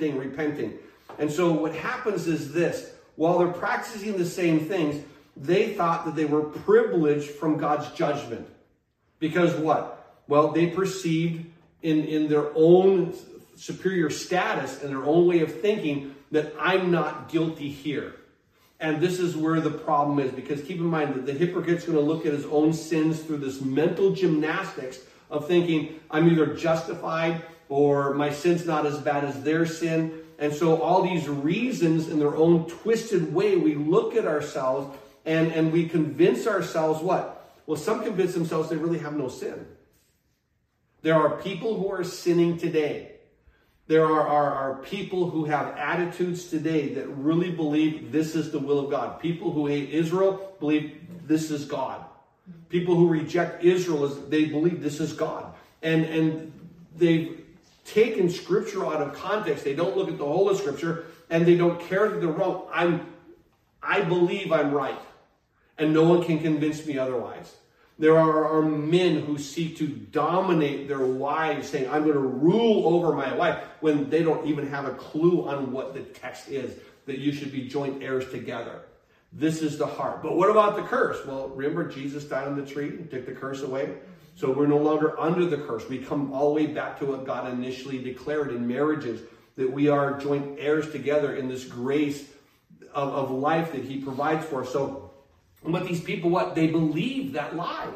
And so what happens is this. While they're practicing the same things, they thought that they were privileged from God's judgment. Because what? Well, they perceived in their own superior status and their own way of thinking that I'm not guilty here. And this is where the problem is, because keep in mind that the hypocrite's going to look at his own sins through this mental gymnastics of thinking I'm either justified or my sin's not as bad as their sin. And so all these reasons in their own twisted way, we look at ourselves and we convince ourselves what? Well, some convince themselves they really have no sin. There are people who are sinning today. There are people who have attitudes today that really believe this is the will of God. People who hate Israel believe this is God. People who reject Israel, they believe this is God. And they've taken Scripture out of context. They don't look at the whole of Scripture, and they don't care that they're wrong. I believe I'm right, and no one can convince me otherwise. There are men who seek to dominate their wives, saying, I'm going to rule over my wife, when they don't even have a clue on what the text is, that you should be joint heirs together. This is the heart. But what about the curse? Well, remember Jesus died on the tree and took the curse away? So we're no longer under the curse. We come all the way back to what God initially declared in marriages, that we are joint heirs together in this grace of life that he provides for us. So but these people, what? They believe that lie.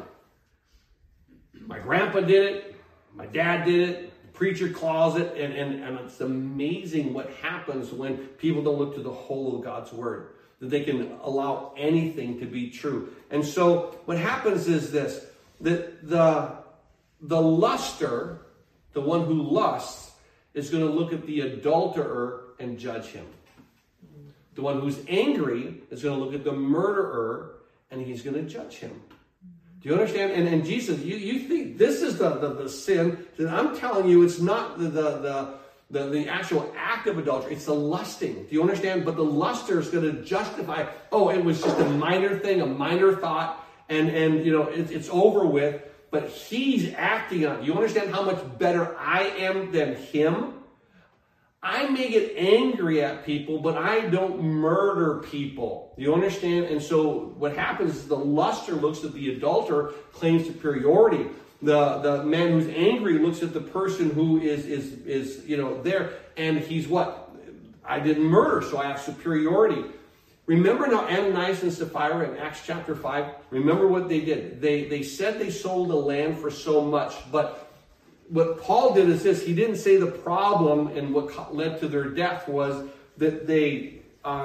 My grandpa did it. My dad did it. The preacher calls it. And it's amazing what happens when people don't look to the whole of God's word. That they can allow anything to be true. And so what happens is this. That the luster, the one who lusts, is going to look at the adulterer and judge him. The one who's angry is going to look at the murderer and he's going to judge him. Do you understand? And Jesus, you think this is the sin. That I'm telling you, it's not the actual act of adultery. It's the lusting. Do you understand? But the luster is going to justify, oh, it was just a minor thing, a minor thought, and you know, it's over with. But he's acting on it. Do you understand how much better I am than him? I may get angry at people, but I don't murder people. You understand? And so what happens is the luster looks at the adulterer, claims superiority. The man who's angry looks at the person who is you know, there, and he's what? I didn't murder, so I have superiority. Remember now Ananias and Sapphira in Acts chapter 5? Remember what they did. They said they sold the land for so much, but what Paul did is this. He didn't say the problem and what led to their death was that they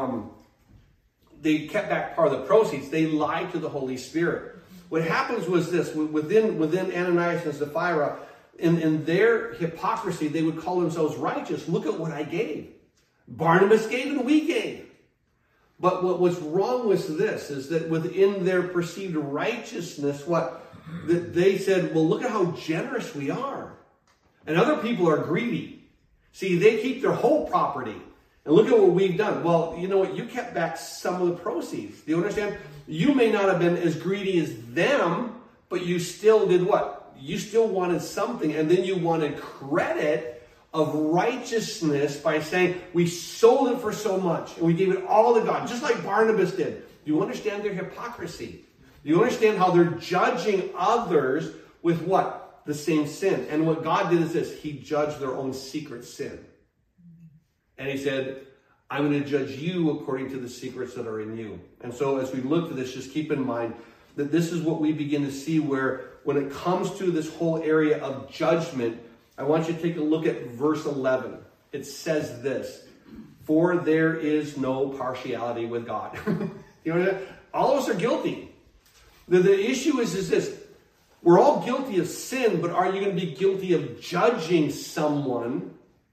kept back part of the proceeds. They lied to the Holy Spirit. What happens was this. Within Ananias and Sapphira, in their hypocrisy, they would call themselves righteous. Look at what I gave. Barnabas gave and we gave. But what's wrong with this is that within their perceived righteousness, that they said, well, look at how generous we are. And other people are greedy. See, they keep their whole property. And look at what we've done. Well, you know what? You kept back some of the proceeds. Do you understand? You may not have been as greedy as them, but you still did what? You still wanted something. And then you wanted credit of righteousness by saying, we sold it for so much. And we gave it all to God, just like Barnabas did. Do you understand their hypocrisy? Do you understand how they're judging others with what? The same sin. And what God did is this. He judged their own secret sin. And he said, I'm going to judge you according to the secrets that are in you. And so as we look at this, just keep in mind that this is what we begin to see where when it comes to this whole area of judgment, I want you to take a look at verse 11. It says this, for there is no partiality with God. You know, all of us are guilty. The issue is this. We're all guilty of sin, but are you going to be guilty of judging someone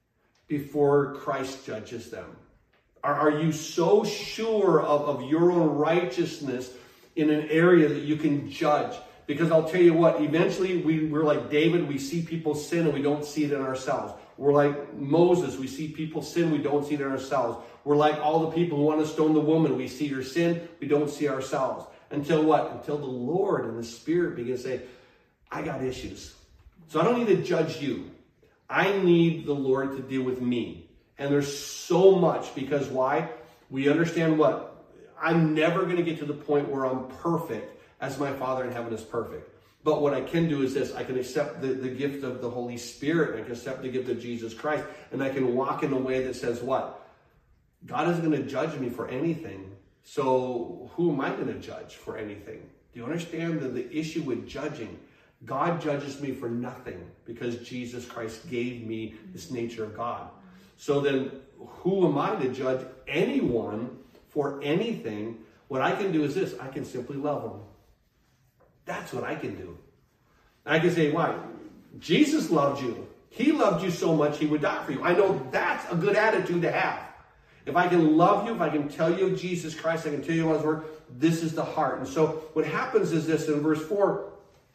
before Christ judges them? Are you so sure of your own righteousness in an area that you can judge? Because I'll tell you what, eventually we're like David, we see people sin and we don't see it in ourselves. We're like Moses, we see people sin, we don't see it in ourselves. We're like all the people who want to stone the woman, we see her sin, we don't see ourselves. Until what? Until the Lord and the Spirit begin to say, I got issues. So I don't need to judge you. I need the Lord to deal with me. And there's so much, because why? We understand what? I'm never going to get to the point where I'm perfect as my Father in heaven is perfect. But what I can do is this. I can accept the gift of the Holy Spirit. And I can accept the gift of Jesus Christ. And I can walk in a way that says what? God isn't going to judge me for anything. So who am I going to judge for anything? Do you understand the issue with judging? God judges me for nothing because Jesus Christ gave me this nature of God. So then who am I to judge anyone for anything? What I can do is this. I can simply love them. That's what I can do. I can say, why? Jesus loved you. He loved you so much he would die for you. I know that's a good attitude to have. If I can love you, if I can tell you of Jesus Christ, I can tell you about his word, this is the heart. And so what happens is this. In verse 4,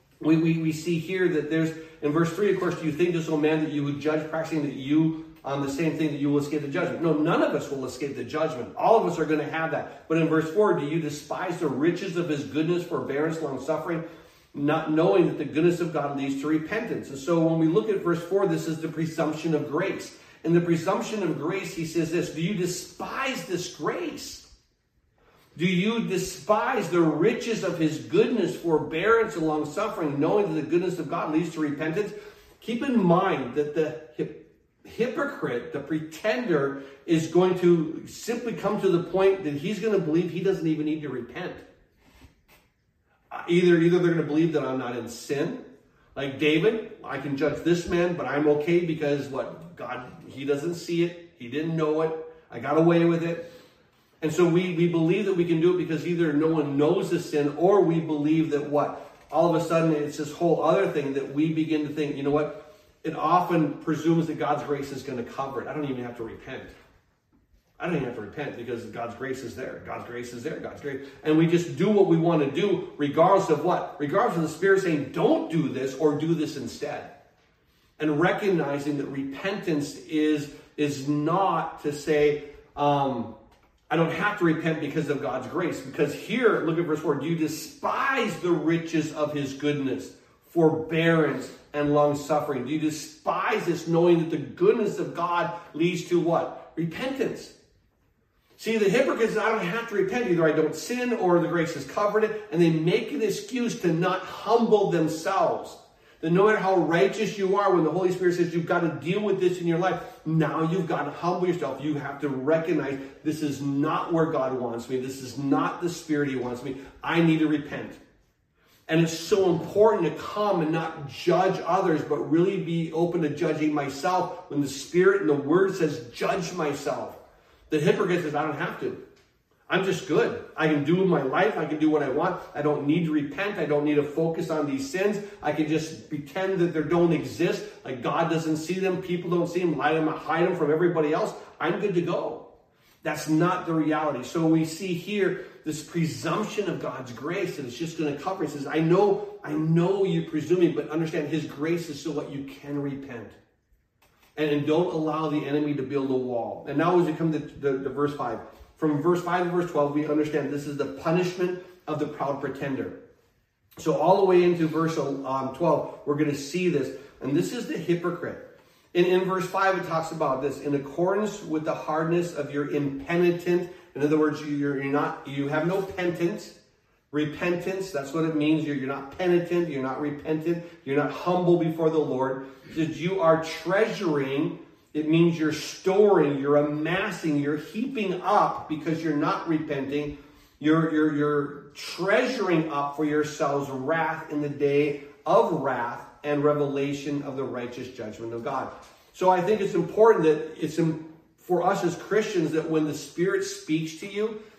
we see here that there's, in verse 3, of course, do you think this, O man, that you would judge practicing that you the same thing, that you will escape the judgment? No, none of us will escape the judgment. All of us are going to have that. But in verse 4, do you despise the riches of his goodness, forbearance, long suffering, not knowing that the goodness of God leads to repentance? And so when we look at verse 4, this is the presumption of grace. In the presumption of grace, he says this, do you despise this grace? Do you despise the riches of his goodness, forbearance, and long suffering, knowing that the goodness of God leads to repentance? Keep in mind that the hypocrite, the pretender, is going to simply come to the point that he's going to believe he doesn't even need to repent. Either they're going to believe that I'm not in sin. Like David, I can judge this man, but I'm okay because what? God, he doesn't see it. He didn't know it. I got away with it. And so we believe that we can do it because either no one knows the sin, or we believe that what? All of a sudden it's this whole other thing that we begin to think, you know what? It often presumes that God's grace is going to cover it. I don't even have to repent. I don't even have to repent because God's grace is there. God's grace is there. God's grace. And we just do what we want to do regardless of what? Regardless of the Spirit saying, don't do this or do this instead. And recognizing that repentance is not to say, I don't have to repent because of God's grace. Because here, look at verse 4. Do you despise the riches of his goodness, forbearance, and long suffering? Do you despise this, knowing that the goodness of God leads to what? Repentance. See, the hypocrites, I don't have to repent. Either I don't sin or the grace has covered it. And they make an excuse to not humble themselves. That no matter how righteous you are, when the Holy Spirit says you've got to deal with this in your life, now you've got to humble yourself. You have to recognize this is not where God wants me. This is not the Spirit he wants me. I need to repent. And it's so important to come and not judge others, but really be open to judging myself when the Spirit and the Word says, judge myself. The hypocrite says, I don't have to. I'm just good. I can do my life. I can do what I want. I don't need to repent. I don't need to focus on these sins. I can just pretend that they don't exist. Like God doesn't see them. People don't see them. Hide them from everybody else. I'm good to go. That's not the reality. So we see here this presumption of God's grace that it's just going to cover. He says, I know you're presuming, but understand his grace is so that you can repent. And don't allow the enemy to build a wall. And now as we come to verse 5, from verse 5 to verse 12, we understand this is the punishment of the proud pretender. So all the way into verse 12, we're going to see this. And this is the hypocrite. In verse 5, it talks about this. In accordance with the hardness of your impenitent. In other words, you have no penance. Repentance, that's what it means. You're not penitent. You're not repentant. You're not humble before the Lord. It says you are treasuring. It means you're storing, you're amassing, you're heaping up because you're not repenting. You're treasuring up for yourselves wrath in the day of wrath and revelation of the righteous judgment of God. So I think it's important that for us as Christians that when the Spirit speaks to you,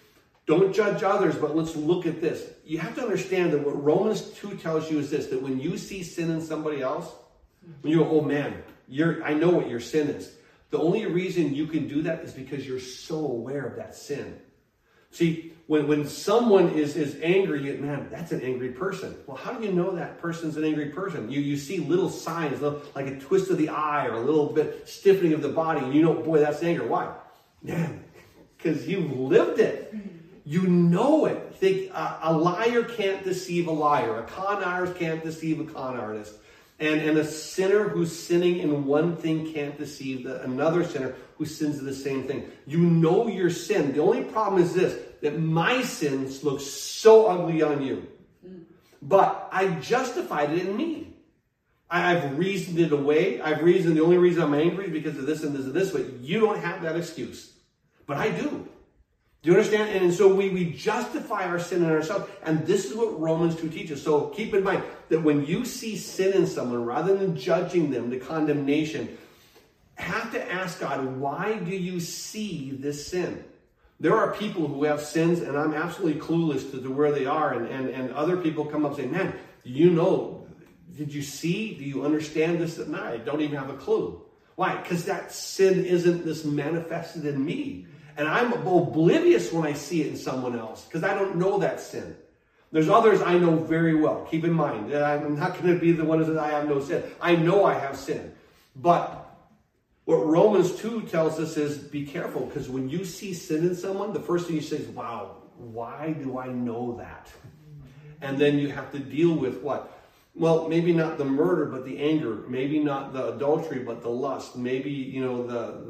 Don't judge others, but let's look at this. You have to understand that what Romans 2 tells you is this, that when you see sin in somebody else, when you go, oh man, I know what your sin is. The only reason you can do that is because you're so aware of that sin. See, when someone is angry, man, that's an angry person. Well, how do you know that person's an angry person? You see little signs, like a twist of the eye or a little bit stiffening of the body, and you know, boy, that's anger. Why? Man, because you've lived it. You know it. Think a liar can't deceive a liar. A con artist can't deceive a con artist. And a sinner who's sinning in one thing can't deceive another sinner who sins in the same thing. You know your sin. The only problem is this, that my sins look so ugly on you. But I justified it in me. I've reasoned it away. The only reason I'm angry is because of this and this and this, but you don't have that excuse. But I do. Do you understand? And so we justify our sin in ourselves. And this is what Romans 2 teaches. So keep in mind that when you see sin in someone, rather than judging them to condemnation, have to ask God, why do you see this sin? There are people who have sins, and I'm absolutely clueless to where they are. And other people come up and say, man, you know, did you see? Do you understand this? No, I don't even have a clue. Why? Because that sin isn't this manifested in me. And I'm oblivious when I see it in someone else because I don't know that sin. There's others I know very well. Keep in mind, I'm not going to be the one that says I have no sin. I know I have sin. But what Romans 2 tells us is be careful, because when you see sin in someone, the first thing you say is, wow, why do I know that? And then you have to deal with what? Well, maybe not the murder, but the anger. Maybe not the adultery, but the lust. Maybe, you know,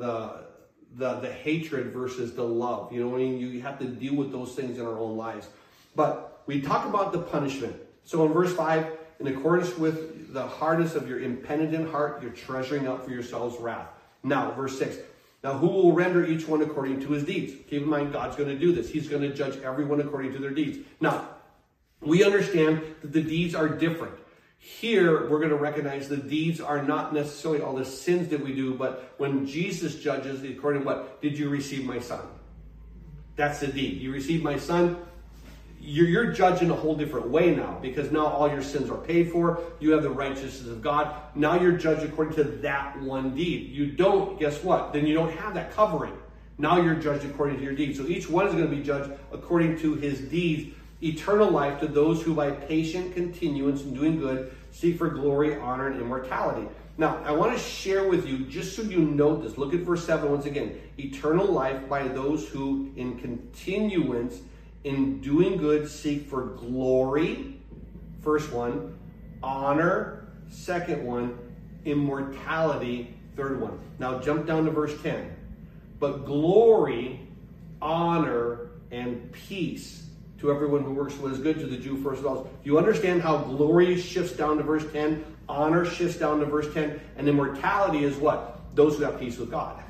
the hatred versus the love. You know what I mean? You have to deal with those things in our own lives. But we talk about the punishment. So in verse 5, in accordance with the hardness of your impenitent heart, you're treasuring up for yourselves wrath. Now, verse 6. Now, who will render each one according to his deeds? Keep in mind, God's going to do this. He's going to judge everyone according to their deeds. Now, we understand that the deeds are different. Here, we're going to recognize the deeds are not necessarily all the sins that we do, but when Jesus judges, according to what? Did you receive my son? That's the deed. You received my son. You're judging a whole different way now, because now all your sins are paid for. You have the righteousness of God. Now you're judged according to that one deed. You don't, guess what? Then you don't have that covering. Now you're judged according to your deeds. So each one is going to be judged according to his deeds. Eternal life to those who by patient continuance in doing good seek for glory, honor, and immortality. Now, I want to share with you, just so you note this, look at verse 7 once again. Eternal life by those who in continuance in doing good seek for glory, first one, honor, second one, immortality, third one. Now jump down to verse 10. But glory, honor, and peace to everyone who works what is good, to the Jew first of all. Do you understand how glory shifts down to verse 10? Honor shifts down to verse 10. And immortality is what? Those who have peace with God.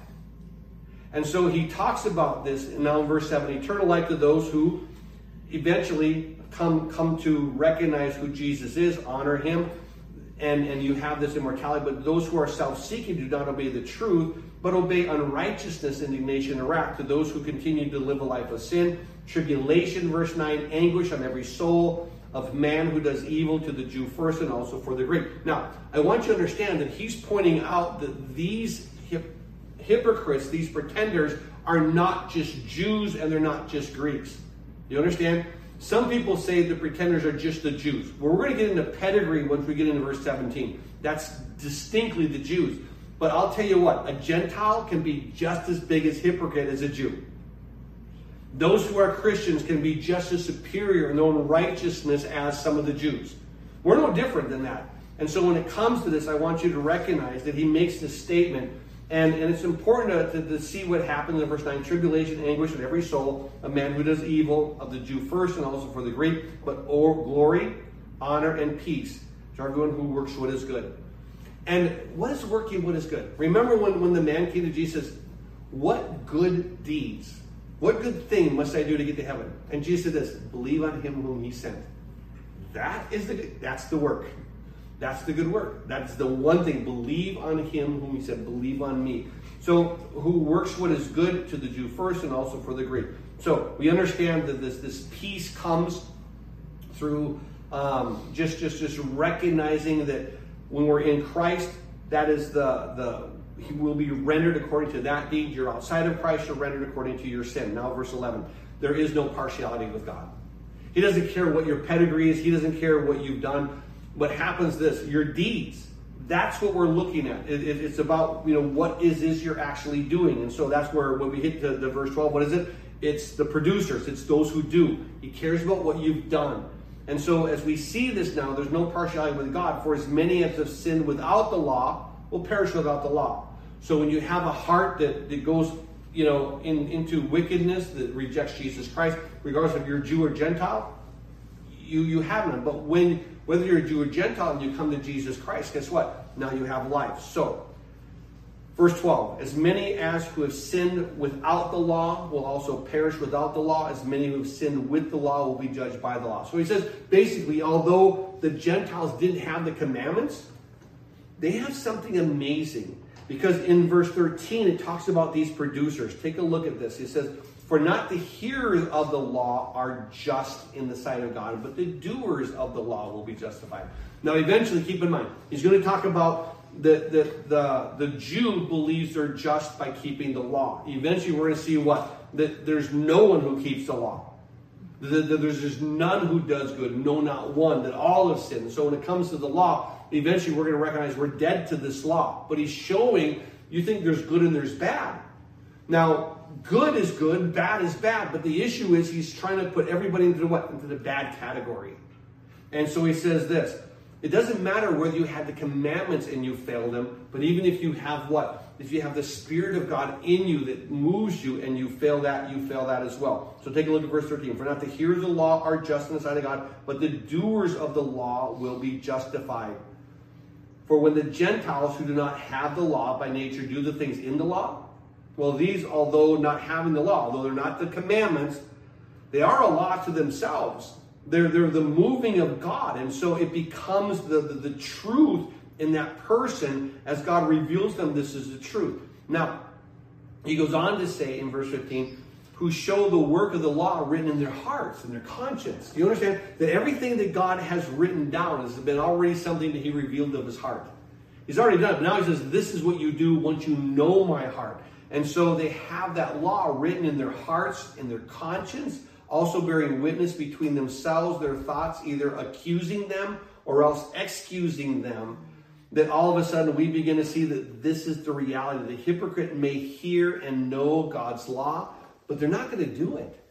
And so he talks about this now in verse 7. Eternal life to those who eventually come to recognize who Jesus is, honor him, and you have this immortality. But those who are self-seeking do not obey the truth, but obey unrighteousness, indignation, and wrath. To those who continue to live a life of sin, tribulation, verse 9, anguish on every soul of man who does evil, to the Jew first and also for the Greek. Now, I want you to understand that he's pointing out that these hypocrites, these pretenders, are not just Jews and they're not just Greeks. You understand? Some people say the pretenders are just the Jews. Well, we're going to get into pedigree once we get into verse 17. That's distinctly the Jews. But I'll tell you what, a Gentile can be just as big as hypocrite as a Jew. Those who are Christians can be just as superior in their own righteousness as some of the Jews. We're no different than that. And so when it comes to this, I want you to recognize that he makes this statement. And it's important to see what happens in verse 9. Tribulation, anguish in every soul, a man who does evil, of the Jew first and also for the Greek, but glory, honor, and peace to everyone who works what is good. And what is working what is good? Remember when the man came to Jesus, what good deeds, what good thing must I do to get to heaven? And Jesus said this, believe on him whom he sent. That's the work. That's the good work. That's the one thing. Believe on him whom he said, believe on me. So who works what is good to the Jew first and also for the Greek. So we understand that this peace comes through just recognizing that when we're in Christ, that is he will be rendered according to that deed. You're outside of Christ, you're rendered according to your sin. Now verse 11, there is no partiality with God. He doesn't care what your pedigree is. He doesn't care what you've done. What happens this, your deeds, that's what we're looking at. It's about, what is this you're actually doing. And so that's where when we hit the verse 12, what is it? It's the producers. It's those who do. He cares about what you've done. And so as we see this now, there's no partiality with God. For as many as have sinned without the law will perish without the law. So when you have a heart that goes into wickedness, that rejects Jesus Christ, regardless if you're Jew or Gentile, you have none. But whether you're a Jew or Gentile and you come to Jesus Christ, guess what? Now you have life. So, verse 12, as many as who have sinned without the law will also perish without the law. As many who have sinned with the law will be judged by the law. So he says, basically, although the Gentiles didn't have the commandments, they have something amazing. Because in verse 13, it talks about these producers. Take a look at this. It says, for not the hearers of the law are just in the sight of God, but the doers of the law will be justified. Now, eventually, keep in mind, he's going to talk about the Jew believes they're just by keeping the law. Eventually, we're going to see that there's no one who keeps the law. There's just none who does good, no, not one, that all have sinned. So when it comes to the law, eventually we're going to recognize we're dead to this law. But he's showing you think there's good and there's bad. Now, good is good, bad is bad. But the issue is he's trying to put everybody into the bad category. And so he says this. It doesn't matter whether you had the commandments and you failed them, but even if you have if you have the Spirit of God in you that moves you and you fail that as well. So take a look at verse 13. For not the hearers of the law are just in the sight of God, but the doers of the law will be justified. For when the Gentiles who do not have the law by nature do the things in the law, well, these, although not having the law, although they're not the commandments, they are a law to themselves. They're the moving of God. And so it becomes the truth in that person as God reveals them this is the truth. Now, he goes on to say in verse 15, who show the work of the law written in their hearts and their conscience. Do you understand that everything that God has written down has been already something that he revealed of his heart? He's already done it. But now he says, this is what you do once you know my heart. And so they have that law written in their hearts, in their conscience, also bearing witness between themselves, their thoughts, either accusing them or else excusing them, that all of a sudden we begin to see that this is the reality. The hypocrite may hear and know God's law, but they're not going to do it.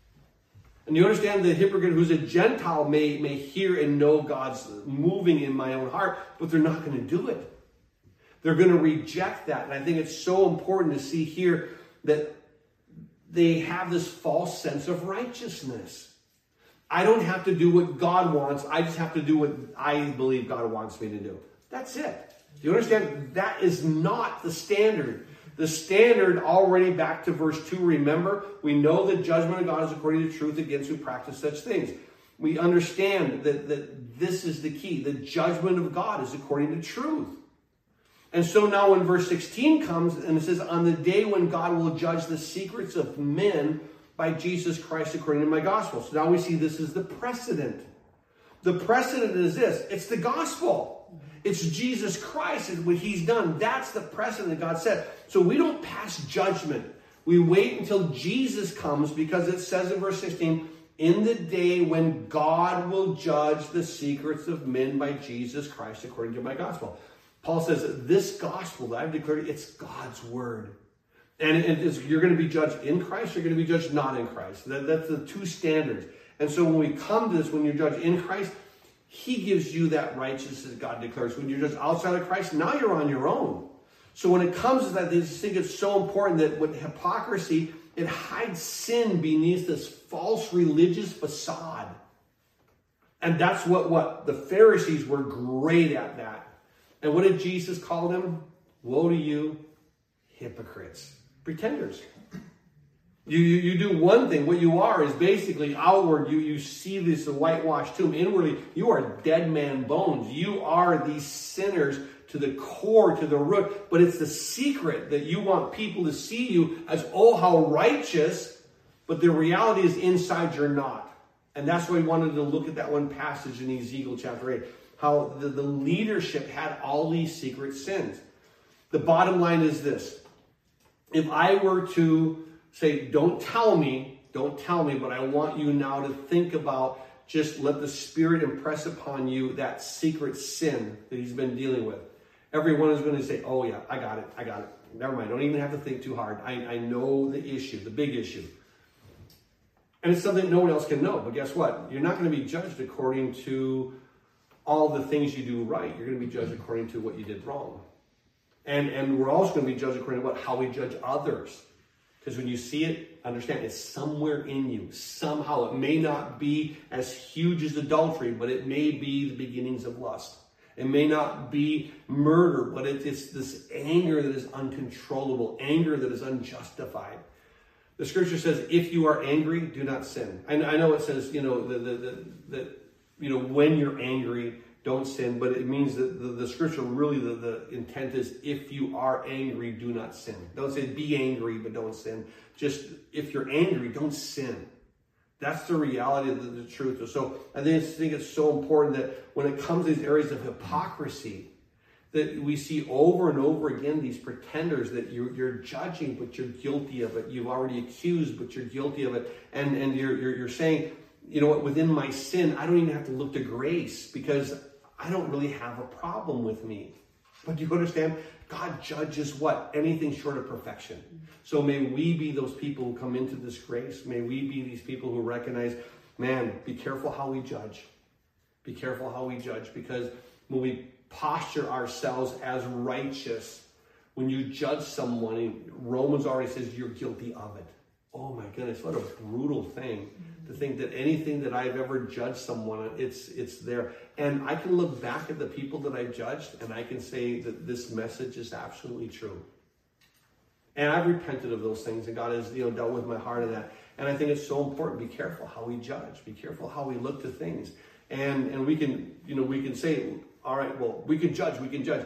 And you understand the hypocrite who's a Gentile may hear and know God's moving in my own heart, but they're not going to do it. They're going to reject that. And I think it's so important to see here that they have this false sense of righteousness. I don't have to do what God wants. I just have to do what I believe God wants me to do. That's it. Do you understand? That is not the standard. The standard, already back to verse 2, remember, we know the judgment of God is according to truth against who practice such things. We understand that this is the key. The judgment of God is according to truth. And so now when verse 16 comes and it says, on the day when God will judge the secrets of men by Jesus Christ according to my gospel. So now we see this is the precedent. The precedent is this. It's the gospel. It's Jesus Christ and what he's done. That's the precedent that God set. So we don't pass judgment. We wait until Jesus comes because it says in verse 16, in the day when God will judge the secrets of men by Jesus Christ according to my gospel. Paul says that this gospel that I've declared, it's God's word. And you're going to be judged in Christ, you're going to be judged not in Christ. That's the two standards. And so when we come to this, when you're judged in Christ, he gives you that righteousness that God declares. When you're judged outside of Christ, now you're on your own. So when it comes to that, I just think it's so important that with hypocrisy, it hides sin beneath this false religious facade. And that's what the Pharisees were great at that. And what did Jesus call them? Woe to you, hypocrites, pretenders. You do one thing. What you are is basically outward. You see this whitewashed tomb. Inwardly, you are dead man bones. You are these sinners the core, to the root, but it's the secret that you want people to see you as, oh, how righteous, but the reality is inside you're not. And that's why we wanted to look at that one passage in Ezekiel chapter 8, how the leadership had all these secret sins. The bottom line is this. If I were to say, don't tell me, but I want you now to think about, just let the Spirit impress upon you that secret sin that he's been dealing with. Everyone is going to say, oh yeah, I got it. Never mind, don't even have to think too hard. I know the issue, the big issue. And it's something no one else can know. But guess what? You're not going to be judged according to all the things you do right. You're going to be judged according to what you did wrong. And we're also going to be judged according to how we judge others. Because when you see it, understand it's somewhere in you. Somehow it may not be as huge as adultery, but it may be the beginnings of lust. It may not be murder, but it's this anger that is uncontrollable, anger that is unjustified. The scripture says, if you are angry, do not sin. I know it says, when you're angry, don't sin, but it means that the scripture really, the intent is, if you are angry, do not sin. Don't say be angry, but don't sin. Just, if you're angry, don't sin. That's the reality of the truth. So I think it's so important that when it comes to these areas of hypocrisy, that we see over and over again these pretenders that you're judging, but you're guilty of it. You've already accused, but you're guilty of it. And you're saying, you know what, within my sin, I don't even have to look to grace because I don't really have a problem with me. But do you understand? God judges what? Anything short of perfection. So may we be those people who come into this grace. May we be these people who recognize, man, be careful how we judge. Be careful how we judge, because when we posture ourselves as righteous, when you judge someone, Romans already says you're guilty of it. Oh my goodness, what a brutal thing to think that anything that I've ever judged someone, it's there. And I can look back at the people that I judged and I can say that this message is absolutely true. And I've repented of those things, and God has dealt with my heart in that. And I think it's so important. Be careful how we judge. Be careful how we look to things. And we can say, all right, well, we can judge.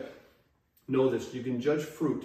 Know this, you can judge fruit.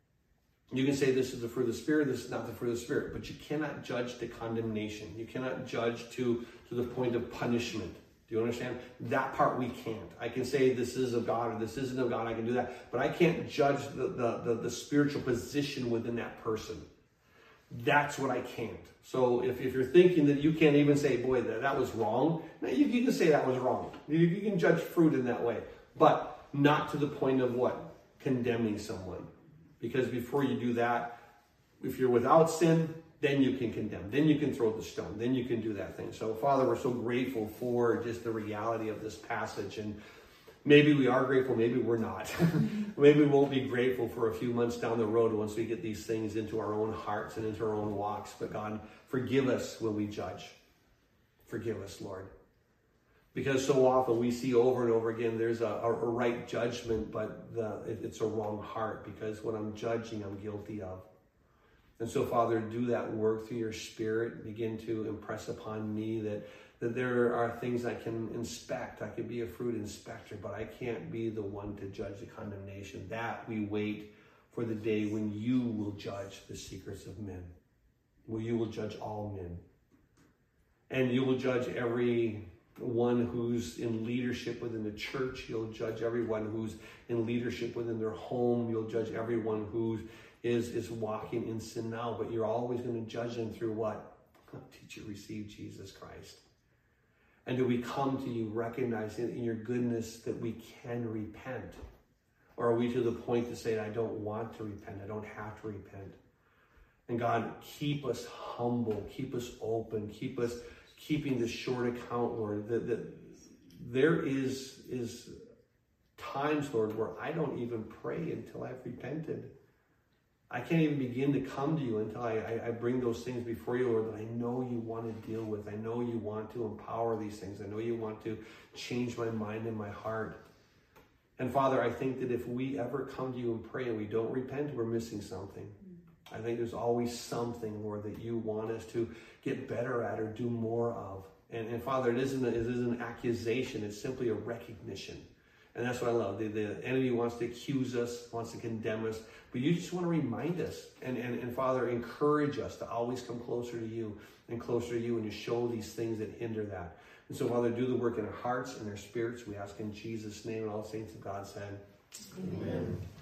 You can say this is the fruit of the Spirit, this is not the fruit of the Spirit, but you cannot judge to condemnation. You cannot judge to the point of punishment. Do you understand? That part we can't. I can say this is of God or this isn't of God, I can do that, but I can't judge the spiritual position within that person. That's what I can't. So if you're thinking that you can't even say, boy, that was wrong, no, you can say that was wrong. You can judge fruit in that way, but not to the point of what? Condemning someone. Because before you do that, if you're without sin, then you can condemn. Then you can throw the stone. Then you can do that thing. So, Father, we're so grateful for just the reality of this passage. And maybe we are grateful, maybe we're not. Maybe we won't be grateful for a few months down the road once we get these things into our own hearts and into our own walks. But God, forgive us when we judge. Forgive us, Lord. Because so often we see over and over again, there's a right judgment, but it's a wrong heart, because what I'm judging, I'm guilty of. And so, Father, do that work through your Spirit. Begin to impress upon me that there are things I can inspect. I can be a fruit inspector, but I can't be the one to judge the condemnation. That we wait for the day when you will judge the secrets of men. Where you will judge all men. And you will judge every one who's in leadership within the church. You'll judge everyone who's in leadership within their home. You'll judge everyone who is walking in sin now. But you're always going to judge them through what? Did you receive Jesus Christ? And do we come to you recognizing in your goodness that we can repent? Or are we to the point to say, I don't want to repent. I don't have to repent. And God, keep us humble. Keep us open. Keep us keeping the short account, Lord. That there is times, Lord, where I don't even pray until I've repented. I can't even begin to come to you until I bring those things before you, Lord, that I know you want to deal with. I know you want to empower these things. I know you want to change my mind and my heart. And Father, I think that if we ever come to you and pray and we don't repent, we're missing something. I think there's always something, Lord, that you want us to get better at or do more of. And Father, it isn't an accusation. It's simply a recognition. And that's what I love. The enemy wants to accuse us, wants to condemn us, but you just want to remind us and Father, encourage us to always come closer to you and closer to you, and to show these things that hinder that. And so, Father, do the work in our hearts and our spirits. We ask in Jesus' name, and all the saints of God said, Amen.